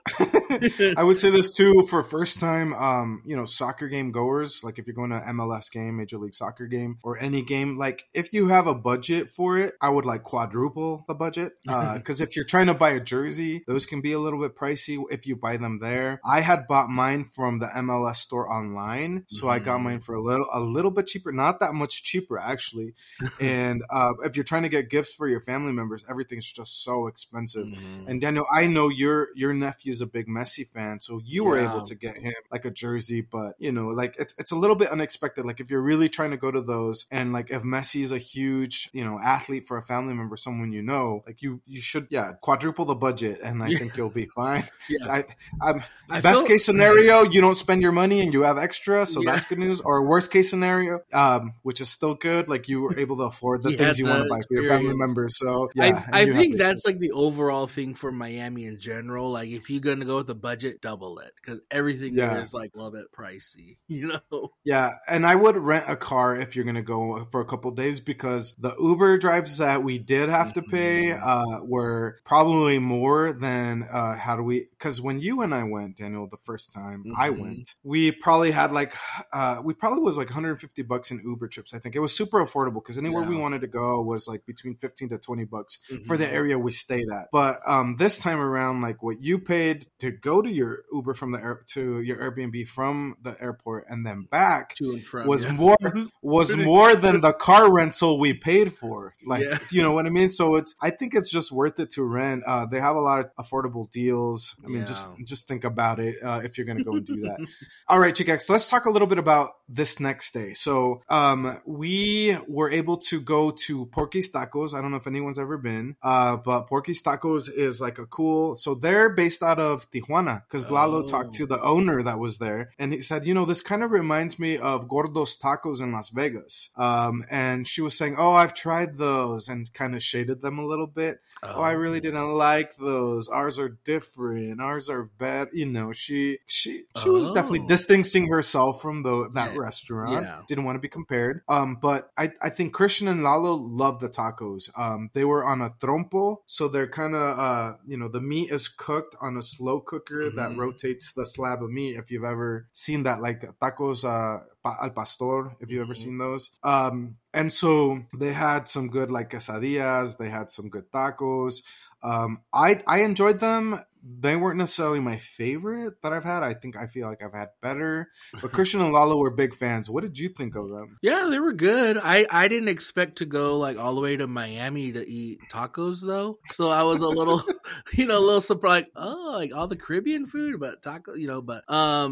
I would say this too for first time, um, you know, soccer game goers. Like if you're going to M L S game, Major League Soccer game, or any game, like if you have a budget for it, I would like quadruple the budget. Because uh, if you're trying to buy a jersey, those can be a little bit pricey if you buy them there. I had bought mine from the M L S store online, so mm-hmm. I got mine for a little, a little bit cheaper, not that much cheaper actually. And uh, if you're trying to get gifts for your family members, everything's just so expensive. Mm-hmm. And Daniel, I know your your nephew's a big Messi fan, so you were yeah. able to get him like a jersey, but you know, like it's it's a little bit unexpected. Like if you're really trying to go to those, and like if Messi is a huge, you know, athlete for a family member, someone you know, like you you should yeah quadruple the budget, and I yeah. think you'll be fine. Yeah. I, I'm, I best feel- case scenario, you don't spend your money and you have extra, so yeah. that's good news. Or worst case scenario, um, which is still good, like you were able to afford the things you want to buy for your family members. So yeah, I, I think that's like the overall thing for Miami in general. Like if you're gonna go with a budget, double it, because everything yeah. there is like a little bit pricey, you know. Yeah, and I would rent a car if you're gonna go for a couple of days, because the Uber drives that we did have to pay uh, were probably more than uh, how do we? Because when you and I went, Daniel, the first time mm-hmm. I went, we probably had like uh, we probably was like one hundred fifty bucks in Uber trips. I think it was super affordable because anywhere yeah. we wanted to go was like between fifteen to twenty bucks mm-hmm. for the area we stayed at. But um, this time around, like what you paid to go to your Uber from the air to your Airbnb from the airport and then back to and from was yeah. more was more than the car rental we paid for. Like yeah. you know what I mean? So it's I think it's just worth it to rent. Uh, they have a lot of affordable deals. I mean, yeah. just just think about it uh, if you're going to go and do that. All right, Chicax, let's talk a little bit about this next day. So um, we were able to go to Porky's Tacos. I don't know if anyone's ever been, uh, but Porky's Tacos is like a cool. So they're based out of Tijuana, because Lalo oh. talked to the owner that was there, and he said, you know, this kind of reminds me of Gordo's Tacos in Las Vegas. Um, and she was saying, oh, I've tried those, and kind of shaded them a little bit. Oh. oh, I really didn't like those. Ours are different. Ours are better. You know, she she she oh. was definitely distancing herself from the that yeah. restaurant. Yeah. Didn't want to be compared. Um, but I, I think Christian and Lalo love the tacos. Um, they were on a trompo, so they're kind of uh, you know, the meat is cooked on a slow cooker mm-hmm. that rotates the slab of meat. If you've ever seen that, like tacos uh, al pastor, if you've mm-hmm. ever seen those. Um, and so they had some good like quesadillas. They had some good tacos. Um, I I enjoyed them. They weren't necessarily my favorite that I've had. I think I feel like I've had better. But Christian and Lalo were big fans. What did you think of them? Yeah, they were good. I, I didn't expect to go like all the way to Miami to eat tacos though. So I was a little, you know, a little surprised. Oh, like all the Caribbean food, but taco, you know, but um.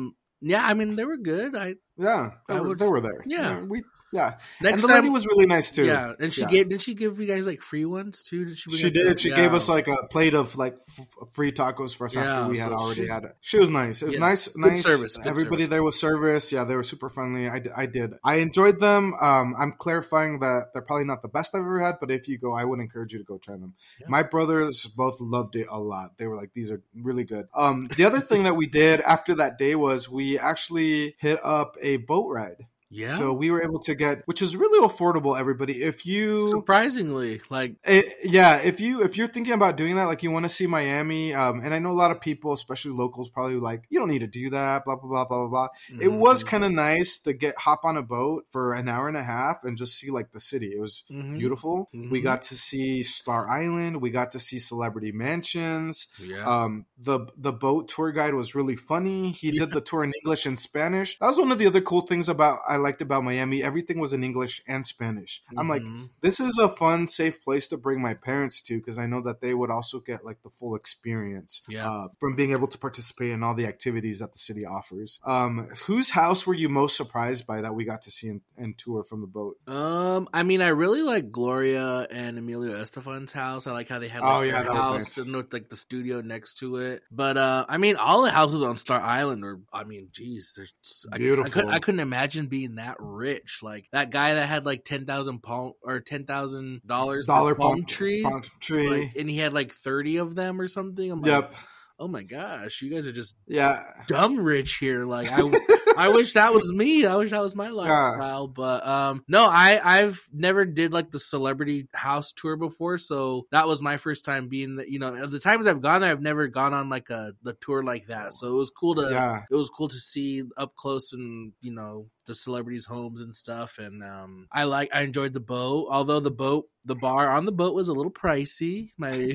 Yeah, I mean they were good. I Yeah, they, I were, would- they were there. yeah. we yeah. Next and the lady time- was really nice too. Yeah, and she Yeah. gave did she give you guys like free ones too? Did she? bring She up did. the- She yeah. gave us like a plate of like f- free tacos for us Yeah, after we so had already she's- had it. She was nice. It was Yeah. nice, Good nice service, good Everybody service. there was service. Yeah, they were super friendly. I, d- I did. I enjoyed them. Um, I'm clarifying that they're probably not the best I've ever had, but if you go, I would encourage you to go try them. Yeah. My brothers both loved it a lot. They were like, these are really good. Um, the other thing that we did after that day was we actually hit up a boat ride. Yeah. So we were able to get, which is really affordable, everybody. If you surprisingly, like it, yeah, if you if you're thinking about doing that, like you want to see Miami, um, and I know a lot of people, especially locals, probably like you don't need to do that, blah blah blah blah blah blah. mm-hmm. It was kind of nice to get hop on a boat for an hour and a half and just see like the city. It was Mhm. beautiful. Mhm. We got to see Star Island. We got to see Celebrity Mansions. Yeah. Um, the the boat tour guide was really funny. He did the tour in English and Spanish. That was one of the other cool things about I liked about Miami. Everything was in English and Spanish. I'm like, Mhm. this is a fun, safe place to bring my parents to because I know that they would also get like the full experience Yeah. uh, from being able to participate in all the activities that the city offers. Um, whose house were you most surprised by that we got to see and, and tour from the boat? Um, I mean, I really like Gloria and Emilio Estefan's house. I like how they had like, Oh, yeah, their that was house nice. and with like the studio next to it. But uh, I mean, all the houses on Star Island are. I mean, geez, they're I, I, Beautiful. couldn't, I couldn't imagine being that rich. Like that guy that had like ten thousand palm or ten thousand dollars Dollar palm, palm- trees, palm tree. like, and he had like thirty of them or something. I'm like, Yep. oh my gosh, you guys are just Yeah. dumb rich here. Like I, I wish that was me. I wish that was my lifestyle. But um, no, I I've never did like the celebrity house tour before, so that was my first time being. The, you know, of the times I've gone there, I've never gone on like a the tour like that. So it was cool to Yeah. it was cool to see up close and you know the celebrities' homes and stuff. And um, I like I enjoyed the boat, although the boat the bar on the boat was a little pricey. My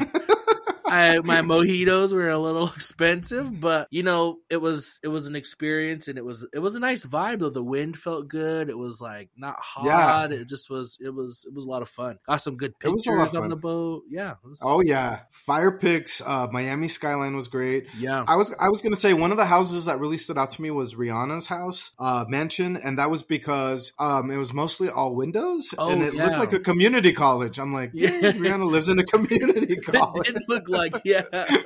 I, my mojitos were a little expensive, but you know, it was it was an experience, and it was it was a nice vibe though. The wind felt good. It was like not hot. Yeah. It just was it was it was a lot of fun. Got some good It was a lot of pictures on fun. the boat. Yeah. It was, Oh yeah. Fire pics. Uh, Miami skyline was great. yeah. I was I was gonna say one of the houses that really stood out to me was Rihanna's house, uh, mansion, and that was because um, it was mostly all windows, Oh, and it yeah. looked like a community college. I'm like, Yeah. yeah, Rihanna lives in a community It college. did look like yeah.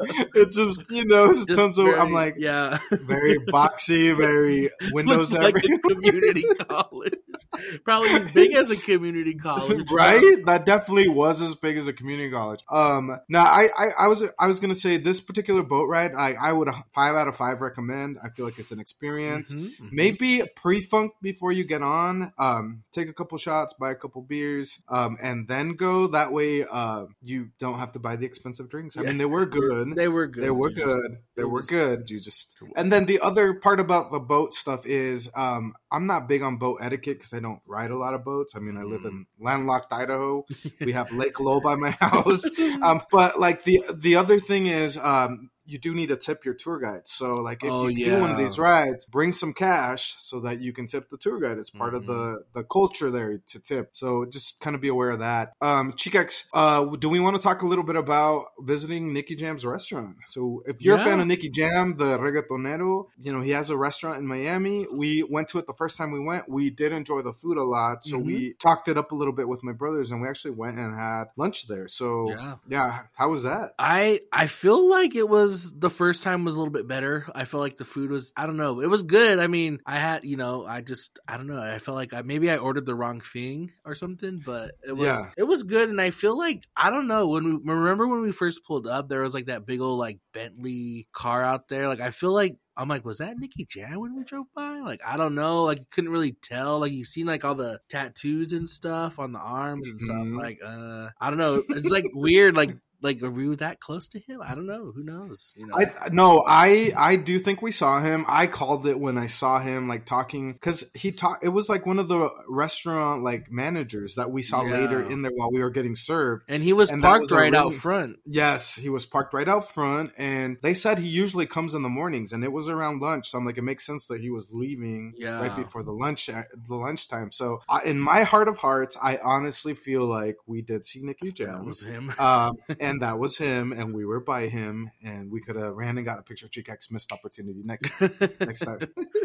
It just you know, it's Just tons of. very- I'm like, yeah. very boxy, very windows Looks like everywhere. a community college. Probably as big as a community college. Right? That definitely was as big as a community college. Um, now I, I, I was, I was gonna say this particular boat ride, I, I would five out of five recommend. I feel like it's an experience. Mhm, mhm. Maybe pre-funk before you get on. Um, take a couple shots, buy a couple beers, um, and then go. That way, uh, you don't have to buy the expensive drinks. I Yeah. mean, they were good. They were good. They were You just- good. They it were was- good. You just it was- and then the other part about the boat stuff is um, I'm not big on boat etiquette because I don't ride a lot of boats. I mean, I live in landlocked Idaho. We have Lake Low by my house. Um, but like the the other thing is um, you do need to tip your tour guide. So like if Oh, you do one of yeah. these rides, bring some cash so that you can tip the tour guide. It's part of Mm-hmm. the the culture there to tip. So just kind of be aware of that. Um, Chicax, uh, do we want to talk a little bit about visiting Nicky Jam's restaurant? So if you're a Yeah. fan of Nicky Jam, the reggaetonero, you know, he has a restaurant in Miami. We went to it the first time we went. We did enjoy the food a lot. So Mhm. we talked it up a little bit with my brothers and we actually went and had lunch there. So Yeah. yeah, how was that? I I feel like it was the first time was a little bit better. I feel like the food was I don't know. It was good. I mean, I had you know I just I don't know. I felt like I, maybe I ordered the wrong thing or something, but it was Yeah. it was good. And I feel like I don't know when we remember when we first pulled up, there was like that big old like Bentley car out there. Like I feel like. I'm like, was that Nicky Jam when we drove by? Like, I don't know. Like, you couldn't really tell. Like, you seen like all the tattoos and stuff on the arms and stuff. Mhm. Like, uh, I don't know. It's like weird. Like, like, are we that close to him? I don't know. Who knows? You know. I no, I I do think we saw him. I called it when I saw him like talking because he talked. It was like one of the restaurant like managers that we saw Yeah. later in there while we were getting served. and he was and that parked was a right out really- front. Yes, he was parked right out front, and they said he usually comes in the mornings, and it was around lunch. So I'm like, it makes sense that he was leaving Yeah. right before the lunch the lunchtime. So I, in my heart of hearts, I honestly feel like we did see Nicky That Jam. was him. Um, and and that was him, and we were by him, and we could have ran and got a picture of Chicax. Missed opportunity next next time.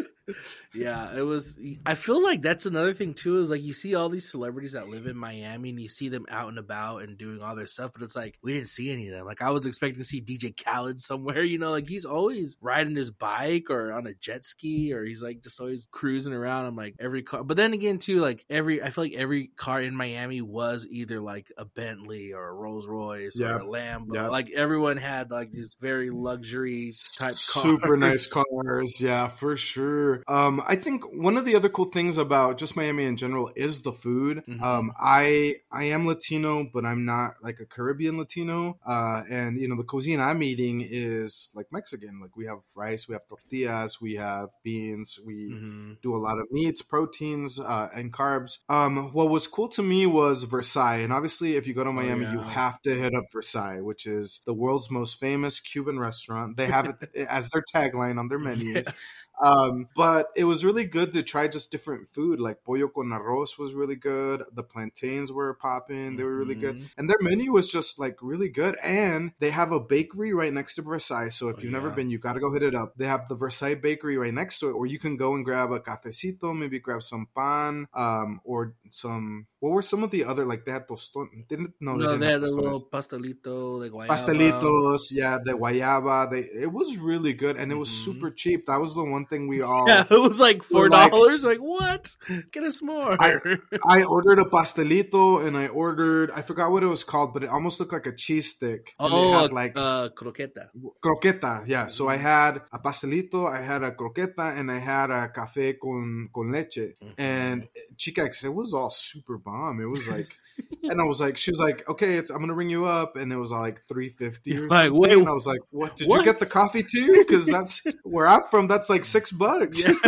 Yeah, it was. I feel like that's another thing too. Is like you see all these celebrities that live in Miami, and you see them out and about and doing all their stuff, but it's like we didn't see any of them. Like I was expecting to see D J Khaled somewhere, you know, like he's always riding his bike or on a jet ski, or he's like just always cruising around. I'm like every car, but then again too, like every I feel like every car in Miami was either like a Bentley or a Rolls Royce Yep. or a Lambo. Yep. Like everyone had like these very luxury type cars. Super nice cars, yeah, for sure. Um, I think one of the other cool things about just Miami in general is the food. Mhm. Um, I I am Latino, but I'm not like a Caribbean Latino. Uh, and you know, the cuisine I'm eating is like Mexican. Like we have rice, we have tortillas, we have beans, we Mhm. do a lot of meats, proteins, uh, and carbs. Um, what was cool to me was Versailles, and obviously, if you go to Miami, yeah. you have to hit up Versailles, which is the world's most famous Cuban restaurant. They have it as their tagline on their menus. Um, but it was really good to try just different food. Like pollo con arroz was really good. The plantains were popping. They were really good. Mhm. And their menu was just like really good. And they have a bakery right next to Versailles. So if Oh, you've never yeah. been, you got to go hit it up. They have the Versailles bakery right next to it where you can go and grab a cafecito, maybe grab some pan, um, or some, what were some of the other, like they had toston, didn't, no, No, didn't they have had a tostones. little pastelito, like guayaba. Pastelitos, yeah, the guayaba. They, it was really good, and it was Mhm. super cheap. That was the one thing we all. Yeah, it was like four We're like- dollars. Like, what? Get us more. I- I ordered a pastelito, and I ordered, I forgot what it was called, but it almost looked like a cheese stick. And oh, it had like uh, croqueta. croqueta, yeah. So I had a pastelito, I had a croqueta, and I had a café con con leche. Mhm. And Chicax, it was all super bomb. It was like. And I was like, she was like, okay, it's, I'm gonna ring you up, and it was like three fifty or You're like, something. wait, and I was like, what? Did what? you get the coffee too? Because that's where I'm from. That's like six bucks. Yeah.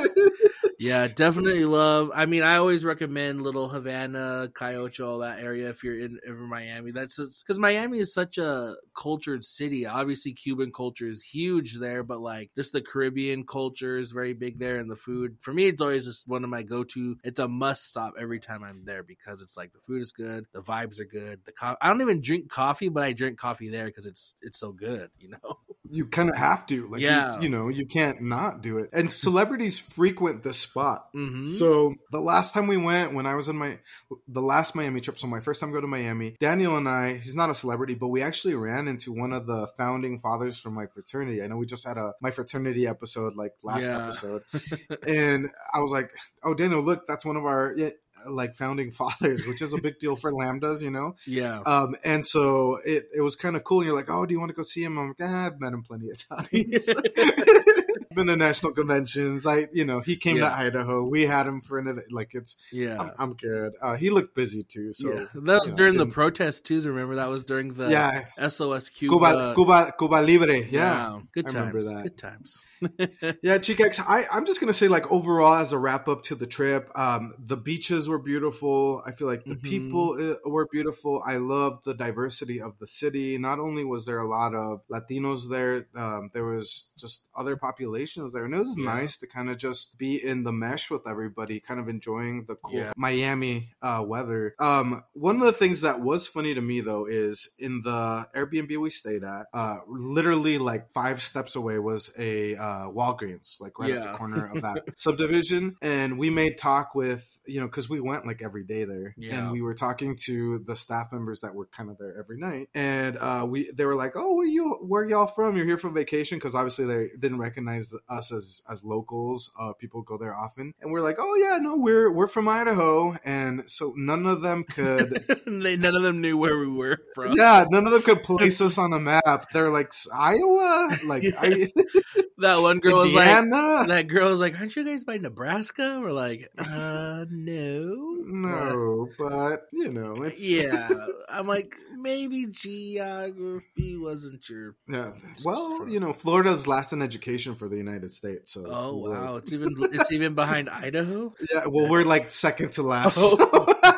Yeah, definitely love. I mean, I always recommend Little Havana, Cayocho, all that area if you're in ever Miami. That's because Miami is such a cultured city. Obviously, Cuban culture is huge there, but like just the Caribbean culture is very big there, and the food for me, it's always just one of my go-to. It's a must stop every time I'm there because it's like the food is good, the vibes are good. The co- I don't even drink coffee, but I drink coffee there because it's it's so good, you know. You kind of have to, like, Yeah. you, you know, you can't not do it. And celebrities frequent this spot. Mm-hmm. So the last time we went, when I was in my, the last Miami trip, so my first time go to Miami, Daniel and I, he's not a celebrity, but we actually ran into one of the founding fathers from my fraternity. I know we just had a my fraternity episode, like last Yeah. episode, and I was like, "Oh, Daniel, look, that's one of our yeah, like founding fathers," which is a big deal for Lambdas, you know. Yeah. Um, and so it, it was kind of cool. And you're like, "Oh, do you want to go see him?" I'm like, ah, "I've met him plenty of times." Been to national conventions. I, you know, he came Yeah. to Idaho. We had him for an event. Like it's, Yeah. I'm, I'm good. Uh, he looked busy too. So yeah. That was you know, during the didn't- protest too. Remember that was during the yeah, S O S Cuba. Cuba, Cuba, Cuba Libre. Yeah, Wow. Good I remember times. that. Good times. yeah. Chicax, I, I'm just gonna say, like, overall, as a wrap up to the trip, um, the beaches were beautiful. I feel like the Mhm. people uh, were beautiful. I loved the diversity of the city. Not only was there a lot of Latinos there, um, there was just other populations there, and it was Yeah. nice to kind of just be in the mesh with everybody, kind of enjoying the cool Yeah. Miami uh, weather. Um, one of the things that was funny to me though is in the Airbnb we stayed at, uh, literally like five steps away was a uh, Walgreens, like right at Yeah. the corner of that subdivision, and we made talk with, you know, because we went like every day there, Yeah. and we were talking to the staff members that were kind of there every night, and uh, we they were like, "Oh, where you where y'all from? You're here for vacation?" Because obviously they didn't recognize us as as locals. Uh, people go there often, and we're like, "Oh yeah, no, we're we're from Idaho," and so none of them could. they, none of them knew where we were from. Yeah, none of them could place us on a map. They're like, Iowa, like I, That one girl was like, Indiana. that girl was like, "Aren't you guys by Nebraska?" We're like, "Uh, no, No, but you know, But, it's yeah." I'm like, maybe geography wasn't your. yeah. Well, you know, Florida's last in education for the United States. So, Oh we're- wow, it's even it's even behind Idaho. yeah. Well, we're like second to last. Oh.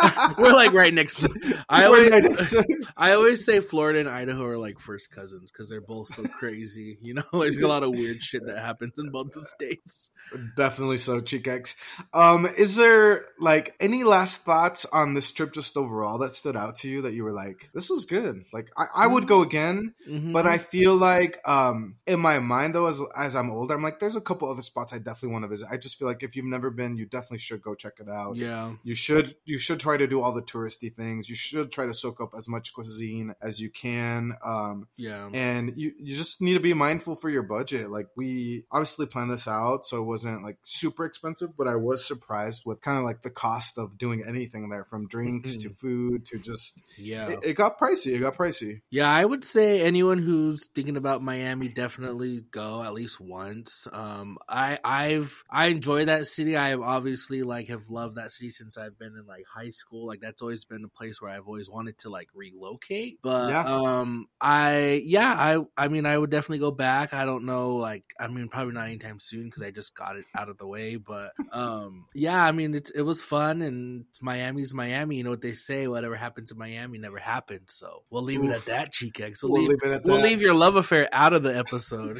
We're like right next to I We're always, right next to- I always say Florida and Idaho are like first cousins because they're both so crazy. You know, there's a lot of weird shit that happens in both the states. Definitely so, Chiquex. Um, is there like any last thoughts on this trip just overall that stood out to you that you were like, this was good? Like I, I would go again, Mm-hmm. but I feel like um in my mind though, as as I'm older, I'm like, there's a couple other spots I definitely want to visit. I just feel like if you've never been, you definitely should go check it out. Yeah. You should you should try to do all the touristy things. You should try to soak up as much cuisine as you can. Um, Yeah. and you, you just need to be mindful for your budget. Like we obviously planned this out, so it wasn't like super expensive, but I was surprised with kind of like the cost of doing anything there, from drinks to food to just Yeah. it, it got pricey. It got pricey. Yeah, I would say anyone who's thinking about Miami definitely go at least once. Um, I I've I enjoy that city. I obviously like have loved that city since I've been in like high school. Like that's always been a place where I've always wanted to like relocate. But Yeah. um, I yeah, I I mean I would definitely go back. I don't know, like I mean probably not anytime soon because I just got it out of the way. But um, yeah, I mean it's it was fun, and Miami's Miami. You know what they say? Whatever happens in Miami never happened. So we'll leave it Oof. at that, Chiquex. We'll, We'll leave, leave it at we'll that. leave your love affair out of the episode.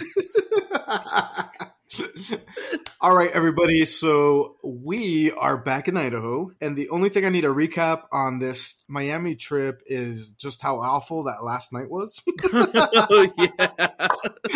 All right, everybody. So we are back in Idaho, and the only thing I need to recap on this Miami trip is just how awful that last night was. Oh, yeah.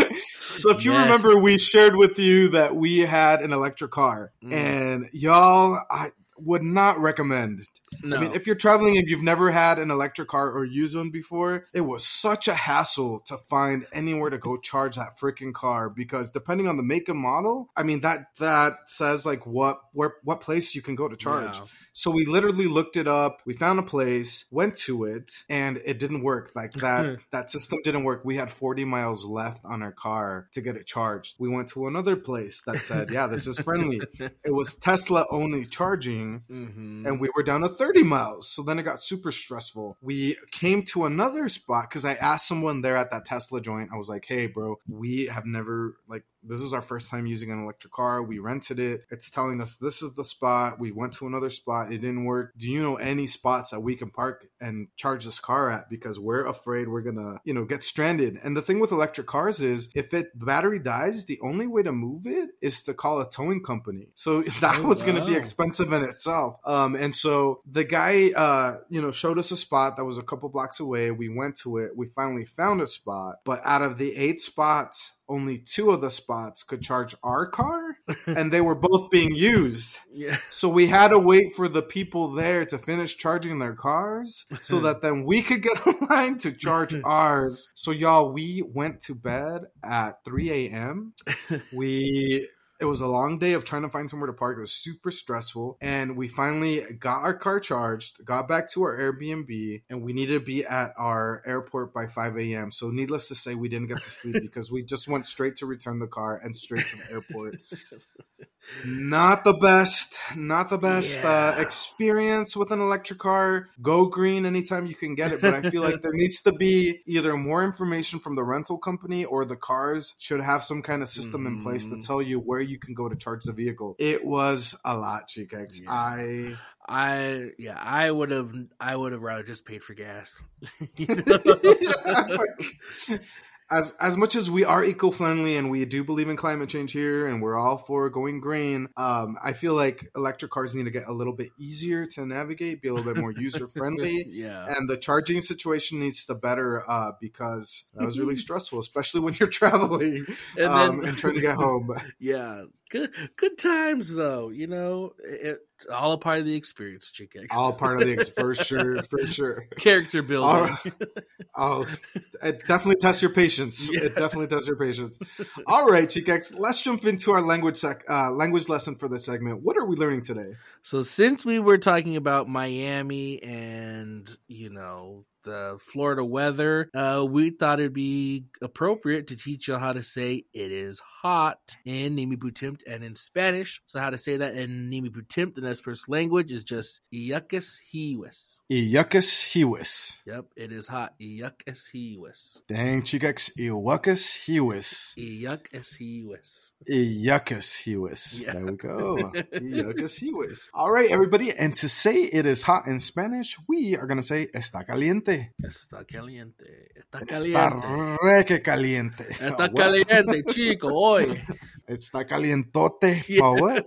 So if you Yes. remember, we shared with you that we had an electric car, Mm. and y'all, I would not recommend. No. I mean, if you're traveling and you've never had an electric car or used one before, it was such a hassle to find anywhere to go charge that freaking car, because depending on the make and model, I mean, that that says like what where what place you can go to charge. Yeah. So we literally looked it up. We found a place, went to it, and it didn't work. Like that that system didn't work. We had forty miles left on our car to get it charged. We went to another place that said, yeah, this is friendly. It was Tesla only charging, Mm-hmm. and we were down to thirty miles. So then it got super stressful. We came to another spot because I asked someone there at that Tesla joint. I was like, hey, bro, we have never, like, this is our first time using an electric car. We rented it. It's telling us this is the spot. We went to another spot. It didn't work. Do you know any spots that we can park and charge this car at? Because we're afraid we're going to, you know, get stranded. And the thing with electric cars is if it the battery dies, the only way to move it is to call a towing company. So that Oh, was going to be wow. expensive in itself. Um, and so the guy, uh, you know, showed us a spot that was a couple blocks away. We went to it. We finally found a spot. But out of the eight spots, only two of the spots could charge our car, and they were both being used. Yeah. So we had to wait for the people there to finish charging their cars so that then we could get online to charge ours. So y'all, we went to bed at three a.m. We... It was a long day of trying to find somewhere to park. It was super stressful. And we finally got our car charged, got back to our Airbnb, and we needed to be at our airport by five a.m. So needless to say, we didn't get to sleep because we just went straight to return the car and straight to the airport. Not the best, not the best uh, Yeah. experience with an electric car. Go green anytime you can get it. But I feel like there needs to be either more information from the rental company, or the cars should have some kind of system in place to Mhm. tell you where you can go to charge the vehicle. It was a lot, Chiquex. Yeah. I I yeah, I would have I would have rather just paid for gas. As as much as we are eco-friendly and we do believe in climate change here and we're all for going green, um, I feel like electric cars need to get a little bit easier to navigate, be a little bit more user-friendly. Yeah. And the charging situation needs to better uh, because that was really stressful, especially when you're traveling And um, then- and trying to get home. Yeah. Good good times though, you know. It, it's all a part of the experience, Chiquex. All part of the ex- for sure, for sure. Character building. All right. Oh, it definitely tests your patience. Yeah. It definitely tests your patience. All right, Chiquex, let's jump into our language sec- uh, language lesson for this segment. What are we learning today? So since we were talking about Miami and, you know, the Florida weather, uh, we thought it'd be appropriate to teach you how to say it is hot in Nimibutimpt and in Spanish. So how to say that in Nimibutimpt, the Nez Perce language, is just Iyakis Hiwis. Iyakis Hiwis. Yep, it is hot. Iyakis Hiwis. Dang, Chicax. Iyakis Hiwis. Iyakis Hiwis. Iyakis Hiwis. Yeah. There we go. Iyakis Hiwis. All right, everybody. And to say it is hot in Spanish, we are going to say está caliente. Está caliente. Está Está caliente. re que caliente. Está Oh, what? caliente, chico, hoy. Está calientote. Yeah. Oh, what?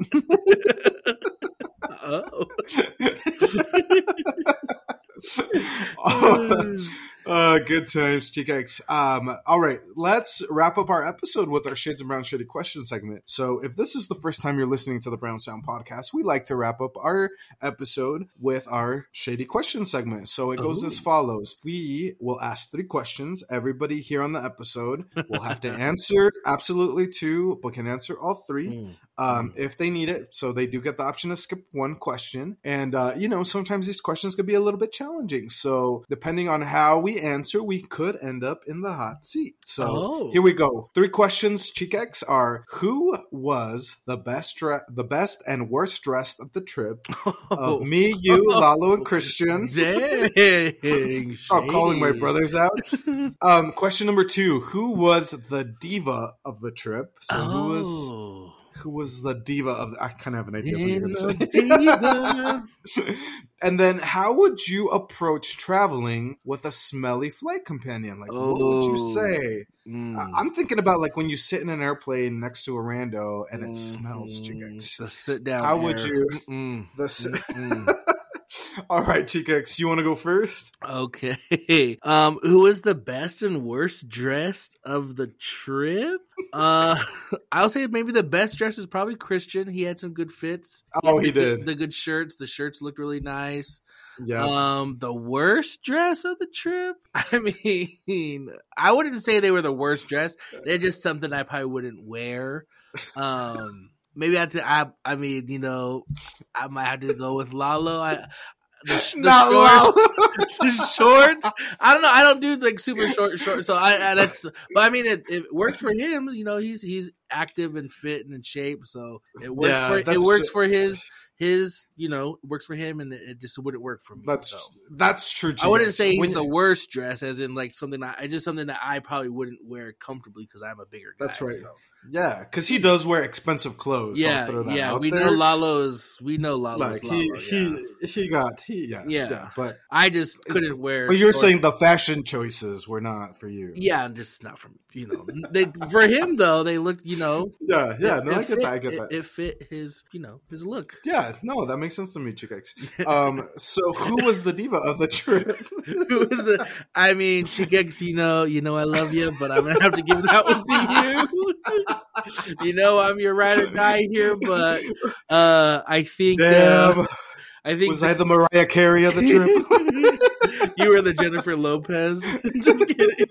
Oh. Oh, uh, good times, Chicax. Um, all right, let's wrap up our episode with our Shades and Brown Shady Question segment. So, if this is the first time you're listening to the Brown Sound Podcast, we like to wrap up our episode with our Shady Question segment. So, it goes Ooh. as follows: we will ask three questions. Everybody here on the episode will have to answer absolutely two, but can answer all three. Mm. Um, if they need it. So they do get the option to skip one question. And, uh, you know, sometimes these questions could be a little bit challenging. So depending on how we answer, we could end up in the hot seat. So Oh. here we go. Three questions, Chicax, are: who was the best dre- the best and worst dressed of the trip? Of me, you, Lalo, and Christian. Dang. I'm calling my shady. brothers out. Um, question number two: who was the diva of the trip? So who was Oh. who was the diva of the, I kind of have an idea of what you're going Diva, to say. diva. And then how would you approach traveling with a smelly flight companion? Like, what would you Oh. say? Mm. I- I'm thinking about like when you sit in an airplane next to a rando and it smells Mm, Chicax. the sit down. How would air. you- Mm-mm. The s- Mm-mm. All right, Chicax, you want to go first? Okay. Um, who was the best and worst dressed of the trip? Uh, I'll say maybe the best dressed is probably Christian. He had some good fits. Oh, had he the, did. The good shirts. The shirts looked really nice. Yeah. Um, the worst dress of the trip? I mean, I wouldn't say they were the worst dressed. They're just something I probably wouldn't wear. Um, maybe I have to, I, I mean, you know, I might have to go with Lalo. I, the, sh- the Not shorts, Lalo. the shorts. I don't know. I don't do like super short, short. So I, I that's. But I mean, it, it works for him. You know, he's he's active and fit and in shape. So it works Yeah, for it that's works ju- for his his. You know, works for him, and it, it just wouldn't work for me. That's so. that's true. I wouldn't Chicax. say he's When- the worst dress, as in like something that I just something that I probably wouldn't wear comfortably because I'm a bigger guy. That's right. So. Yeah, because he does wear expensive clothes. so I'll Yeah, throw that yeah. out We there. know Lalo's. We know Lalo's. Like Lalo, he yeah. he he got he yeah Yeah. yeah. But I just couldn't wear. but you're short- saying the fashion choices were not for you. Yeah, just not for me. You know, they for him though. They look. You know. yeah yeah. it- No, it I get fit, that. I get it, that. It fit his. You know, his look. Yeah, no, that makes sense to me, Chicax. Um, so who was the diva of the trip? Who was the? I mean, she gets. You know. You know. I love you, but I'm gonna have to give that one to you. You know, I'm your ride or die here, but uh, I think. Damn, Uh, I think was I the Mariah Carey of the trip? you were the Jennifer Lopez. Just kidding.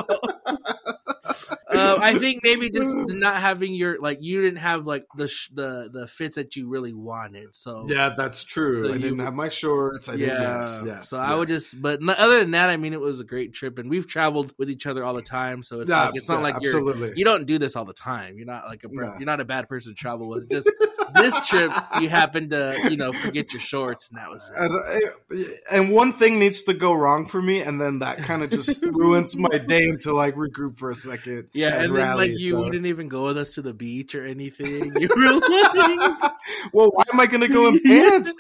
Um, I think maybe just not having your like you didn't have like the sh- the the fits that you really wanted. So Yeah, that's true. So I you- didn't have my shorts. I yeah. didn't. Yes, yes. so I would yes. just, but no- other than that, I mean, it was a great trip, and we've traveled with each other all the time. So it's Yeah, like it's not yeah, like you're absolutely. you don't do this all the time. You're not like a per- No. you're not a bad person to travel with. Just this trip, you happened to you know forget your shorts, and that was it. And, uh, and one thing needs to go wrong for me, and then that kind of just ruins my day until I regroup for a second. Yeah, and, then rally, like you so. didn't even go with us to the beach or anything. You were like, Well, why am I going to go in pants?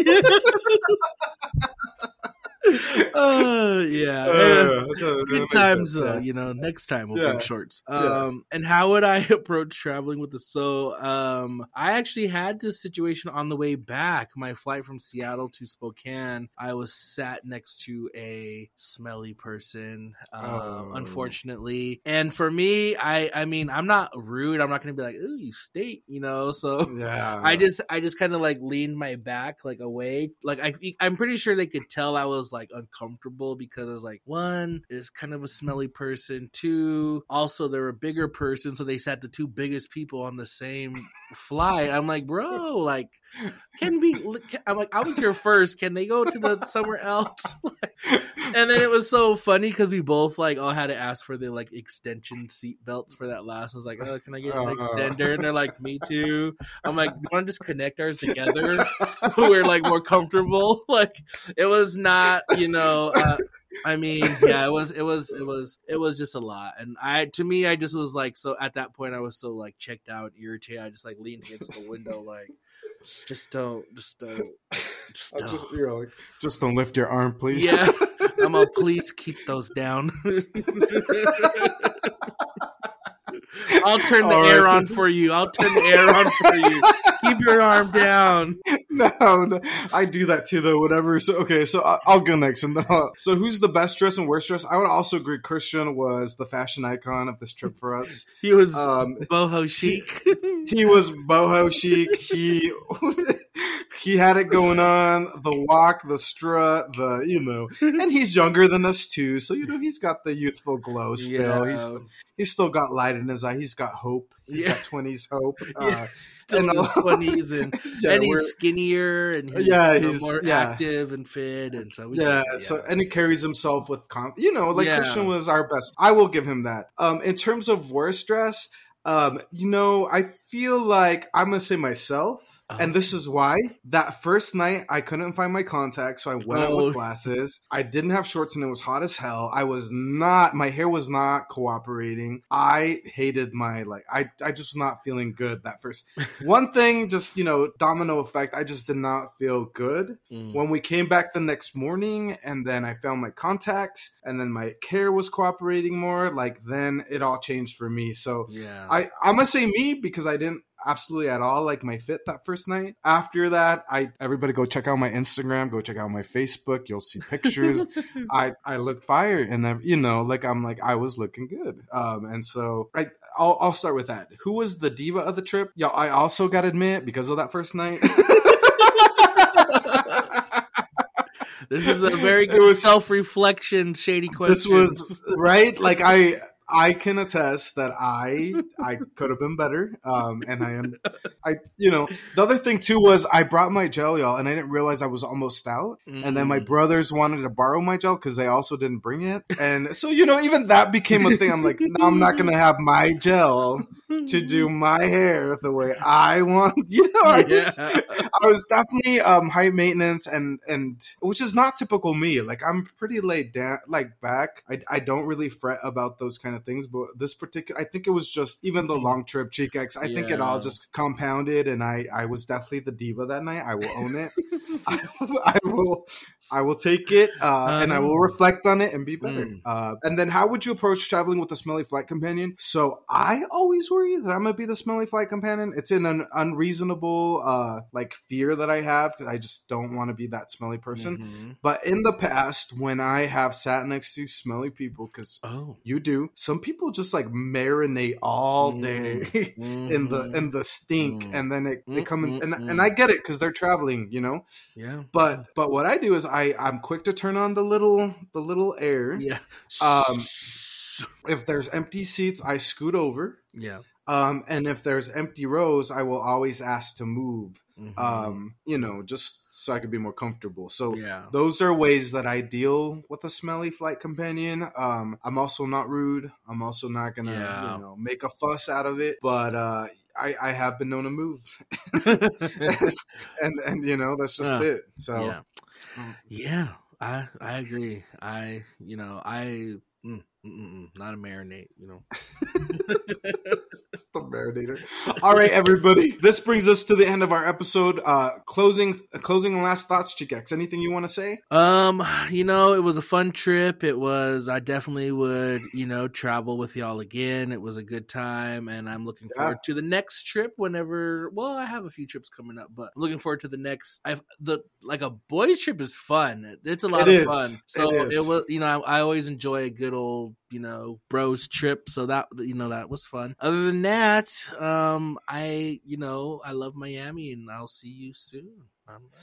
uh, yeah. Uh, that's a- that Good makes times, sense, though. yeah. You know, next time we'll Yeah. bring shorts. Yeah. Um, and how would I approach traveling with the so? Um, I actually had this situation on the way back. My flight from Seattle to Spokane, I was sat next to a smelly person. Um, Oh. unfortunately, and for me, I, I mean, I'm not rude. I'm not going to be like, "Ooh, you stink," you know. So. Yeah. I just I just kind of like leaned my back like away. Like I I'm pretty sure they could tell I was like uncomfortable because it's like, one is kind of a smelly person, two, also they're a bigger person, so they sat the two biggest people on the same flight. I'm like, bro, like, can be, I'm like, I was here first. Can they go to the somewhere else? And then it was so funny because we both like all had to ask for the like extension seat belts for that last. I was like, oh, can I get an Uh. extender? And they're like, me too. I'm like, you want to just connect ours together so we're like more comfortable? Like, it was not, you know. Uh, I mean, yeah, it was, it was, it was, it was just a lot. And I, to me, I just was like, so at that point, I was so like checked out, irritated. I just like leaned against the window, like, just don't, just don't, just don't. Just, you're like, just don't lift your arm, please. Yeah, I'm all, please keep those down. I'll turn the All air right, on so- for you. I'll turn the air on for you. Keep your arm down. No, no, I do that too, though. Whatever. So, okay, so I'll, I'll go next. And then I'll- so, who's the best dressed and worst dressed? I would also agree. Christian was the fashion icon of this trip for us. He was Um, boho chic. he was boho chic. He he had it going on. The walk, the strut, the you know, and he's younger than us too. So you know, he's got the youthful glow still. Yeah. He's he's still got light in his eye. He's got hope. He's Yeah. got twenties hope. Yeah. Uh, Still in and his a- twenties, and, yeah, and we're- he's skinnier, and he's, Yeah, you know, he's- more yeah. active and fit, and so we yeah, yeah. so and he carries himself with conf- you know, like Yeah. Christian was our best. I will give him that. Um, in terms of worst dress, um, you know, I feel like I'm gonna say myself, Oh. and this is why. That first night I couldn't find my contacts, so I went out Oh. with glasses. I didn't have shorts, and it was hot as hell. I was not. My hair was not cooperating. I hated my like. I I just was not feeling good that first. One thing, just you know, domino effect. I just did not feel good. Mm. When we came back the next morning and then I found my contacts and then my hair was cooperating more, like then it all changed for me. So yeah. I, I'm going to say me because I didn't absolutely at all like my fit that first night. After that, I everybody go check out my Instagram, go check out my Facebook. You'll see pictures. I, I looked fire and then, you know, like I'm like, I was looking good. Um, and so I, I'll, I'll start with that. Who was the diva of the trip? Yo, I also got to admit, because of that first night. This is a very It good was- self-reflection, shady question. This was right. Like I, I can attest that I, I could have been better. Um, and I am, I, you know, the other thing too was I brought my gel, y'all, and I didn't realize I was almost out. And then my Mm. brothers wanted to borrow my gel because they also didn't bring it. And so, you know, even that became a thing. I'm like, no, I'm not going to have my gel to do my hair the way I want. You know, I was, Yeah. I was definitely um, high maintenance and, and which is not typical me. Like I'm pretty laid down, like back. I, I don't really fret about those kind of things, but this particular, I think it was just even the long trip, Cheek X. I think it all Yeah. just compounded, and I, I was definitely the diva that night. I will own it. I, I will, I will take it, uh, and I will reflect on it and be better. Mm. Uh, and then, how would you approach traveling with a smelly flight companion? So I always worry that I'm gonna be the smelly flight companion. It's in an unreasonable, uh, like fear that I have because I just don't want to be that smelly person. Mhm. But in the past, when I have sat next to smelly people, because Oh. you do, some people just like marinate all day in the in the stink, Mm. and then it, Mm, it comes mm, and mm. and I get it because they're traveling, you know. Yeah. But but what I do is I I'm quick to turn on the little the little air. Yeah. Um, If there's empty seats, I scoot over. yeah. Um, and if there's empty rows, I will always ask to move. Mhm. Um, you know, just so I could be more comfortable. So yeah. those are ways that I deal with a smelly flight companion. Um, I'm also not rude. I'm also not gonna, Yeah. you know, make a fuss out of it. But uh, I, I have been known to move, and and you know that's just Uh, it. So yeah. Yeah. I I agree. I you know I mm, mm, mm, mm, not a marinate. You know. It's the marinator. All right, everybody. This brings us to the end of our episode. Uh, closing, closing and last thoughts, Chikex. Anything you want to say? Um, you know, it was a fun trip. It was, I definitely would, you know, travel with y'all again. It was a good time, and I'm looking Yeah. forward to the next trip whenever, well, I have a few trips coming up, but I'm looking forward to the next. I've the, like a boys trip is fun. It's a lot It of is. fun. It So is. it was, you know, I, I always enjoy a good old, you know, bros trip. So that, you know, that was fun. Other than that, um, I, you know, I love Miami, and I'll see you soon. I'm ready.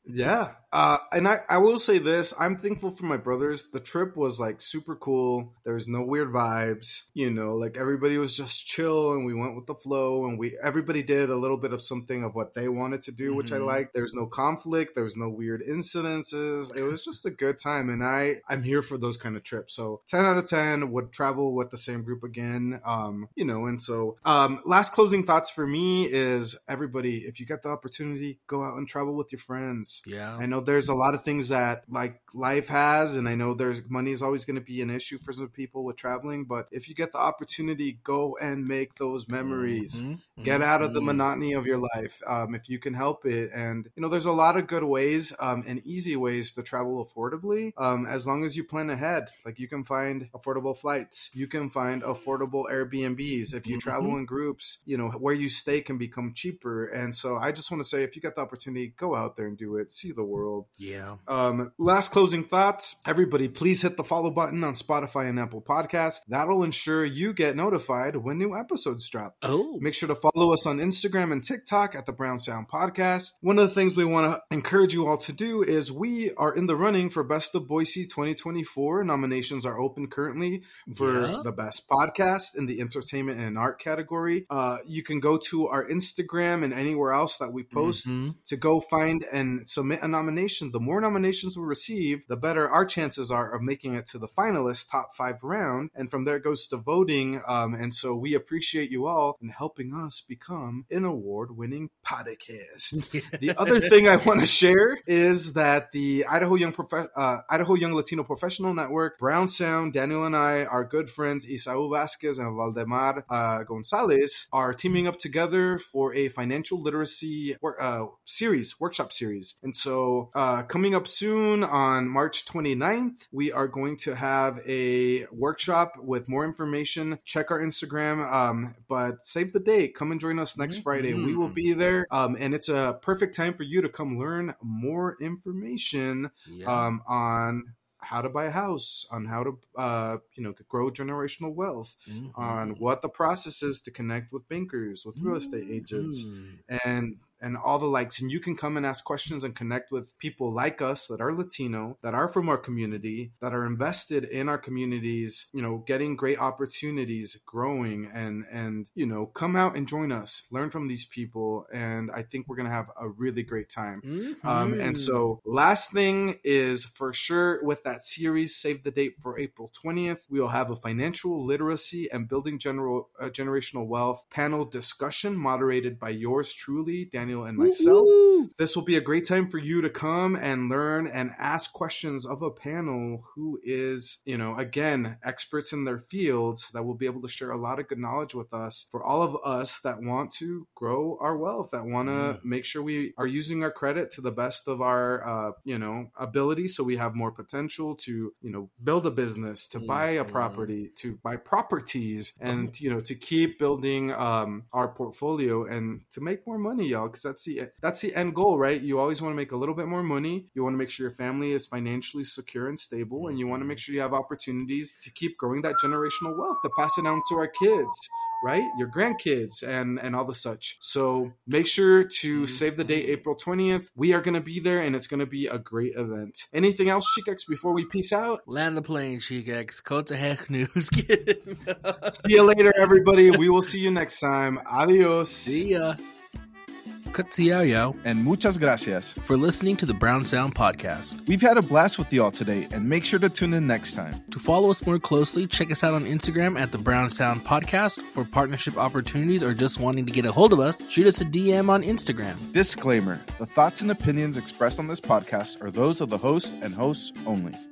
Yeah. Uh, and I, I will say this, I'm thankful for my brothers. The trip was like super cool. There was no weird vibes, you know, like everybody was just chill and we went with the flow and we, everybody did a little bit of something of what they wanted to do, which mm-hmm. I liked. There's no conflict. There was no weird incidences. It was just a good time. And I, I'm here for those kind of trips. So ten out of ten would travel with the same group again. Um, you know, and so, um, last closing thoughts for me is everybody, if you get the opportunity, go out and travel with your friends. Yeah. I know there's a lot of things that like life has, and I know there's money is always going to be an issue for some people with traveling, but if you get the opportunity, go and make those memories. Mm-hmm. Get out of the monotony of your life, um, if you can help it. And you know, there's a lot of good ways um, and easy ways to travel affordably, um, as long as you plan ahead. Like you can find affordable flights, you can find affordable Airbnbs. If you mm-hmm. travel in groups, you know, where you stay can become cheaper. And so I just want to say, if you get the opportunity, go out there and do it. See the world. Yeah. Um, last closing thoughts. Everybody, please hit the follow button on Spotify and Apple Podcasts. That'll ensure you get notified when new episodes drop. Oh. Make sure to follow us on Instagram and TikTok at the Brown Sound Podcast. One of the things we want to encourage you all to do is we are in the running for Best of Boise twenty twenty-four. Nominations are open currently for yeah. the best podcast in the entertainment and art category. Uh, you can go to our Instagram and anywhere else that we post mm-hmm. to go find and submit a nomination. The more nominations we receive, the better our chances are of making it to the finalist top five round. And from there it goes to voting. Um, and so we appreciate you all in helping us become an award-winning podcast. The other thing I want to share is that the Idaho Young Profe- uh, Idaho Young Latino Professional Network, Brown Sound, Daniel and I, our good friends Isau Vasquez and Valdemar uh, Gonzalez are teaming up together for a financial literacy wor- uh, series, workshop series. And so uh, coming up soon on March twenty-ninth, we are going to have a workshop with more information. Check our Instagram, um, but save the date. Come and join us next mm-hmm. Friday. We will be there, um, and it's a perfect time for you to come learn more information yeah. um, on how to buy a house, on how to, uh, you know, grow generational wealth, mm-hmm. on what the process is to connect with bankers, with real estate agents, mm-hmm. and and all the likes. And you can come and ask questions and connect with people like us that are Latino, that are from our community, that are invested in our communities, you know, getting great opportunities, growing, and, and, you know, come out and join us, learn from these people. And I think we're going to have a really great time. Mm-hmm. Um, and so last thing is for sure with that series, save the date for April twentieth. We will have a financial literacy and building general uh, generational wealth panel discussion moderated by yours truly, Daniel and myself. Woo-hoo! This will be a great time for you to come and learn and ask questions of a panel who is, you know, again, experts in their fields that will be able to share a lot of good knowledge with us for all of us that want to grow our wealth, that want to mm. make sure we are using our credit to the best of our, uh, you know, ability. So we have more potential to, you know, build a business, to mm. buy a property, to buy properties, and, you know, to keep building um, our portfolio and to make more money, y'all. Because that's the that's the end goal, right? You always want to make a little bit more money. You want to make sure your family is financially secure and stable, and you want to make sure you have opportunities to keep growing that generational wealth, to pass it down to our kids, right? Your grandkids and and all the such. So make sure to save the date, April twentieth. We are going to be there, and it's going to be a great event. Anything else, Chic-X, before we peace out? Land the plane, Chic-X. Kota Heck News. See you later, everybody. We will see you next time. Adios. See ya. Kutsiao and muchas gracias for listening to the Brown Sound Podcast. We've had a blast with y'all today, and make sure to tune in next time. To follow us more closely, check us out on Instagram at the Brown Sound Podcast. For partnership opportunities or just wanting to get a hold of us, shoot us a D M on Instagram. Disclaimer: the thoughts and opinions expressed on this podcast are those of the host and hosts only.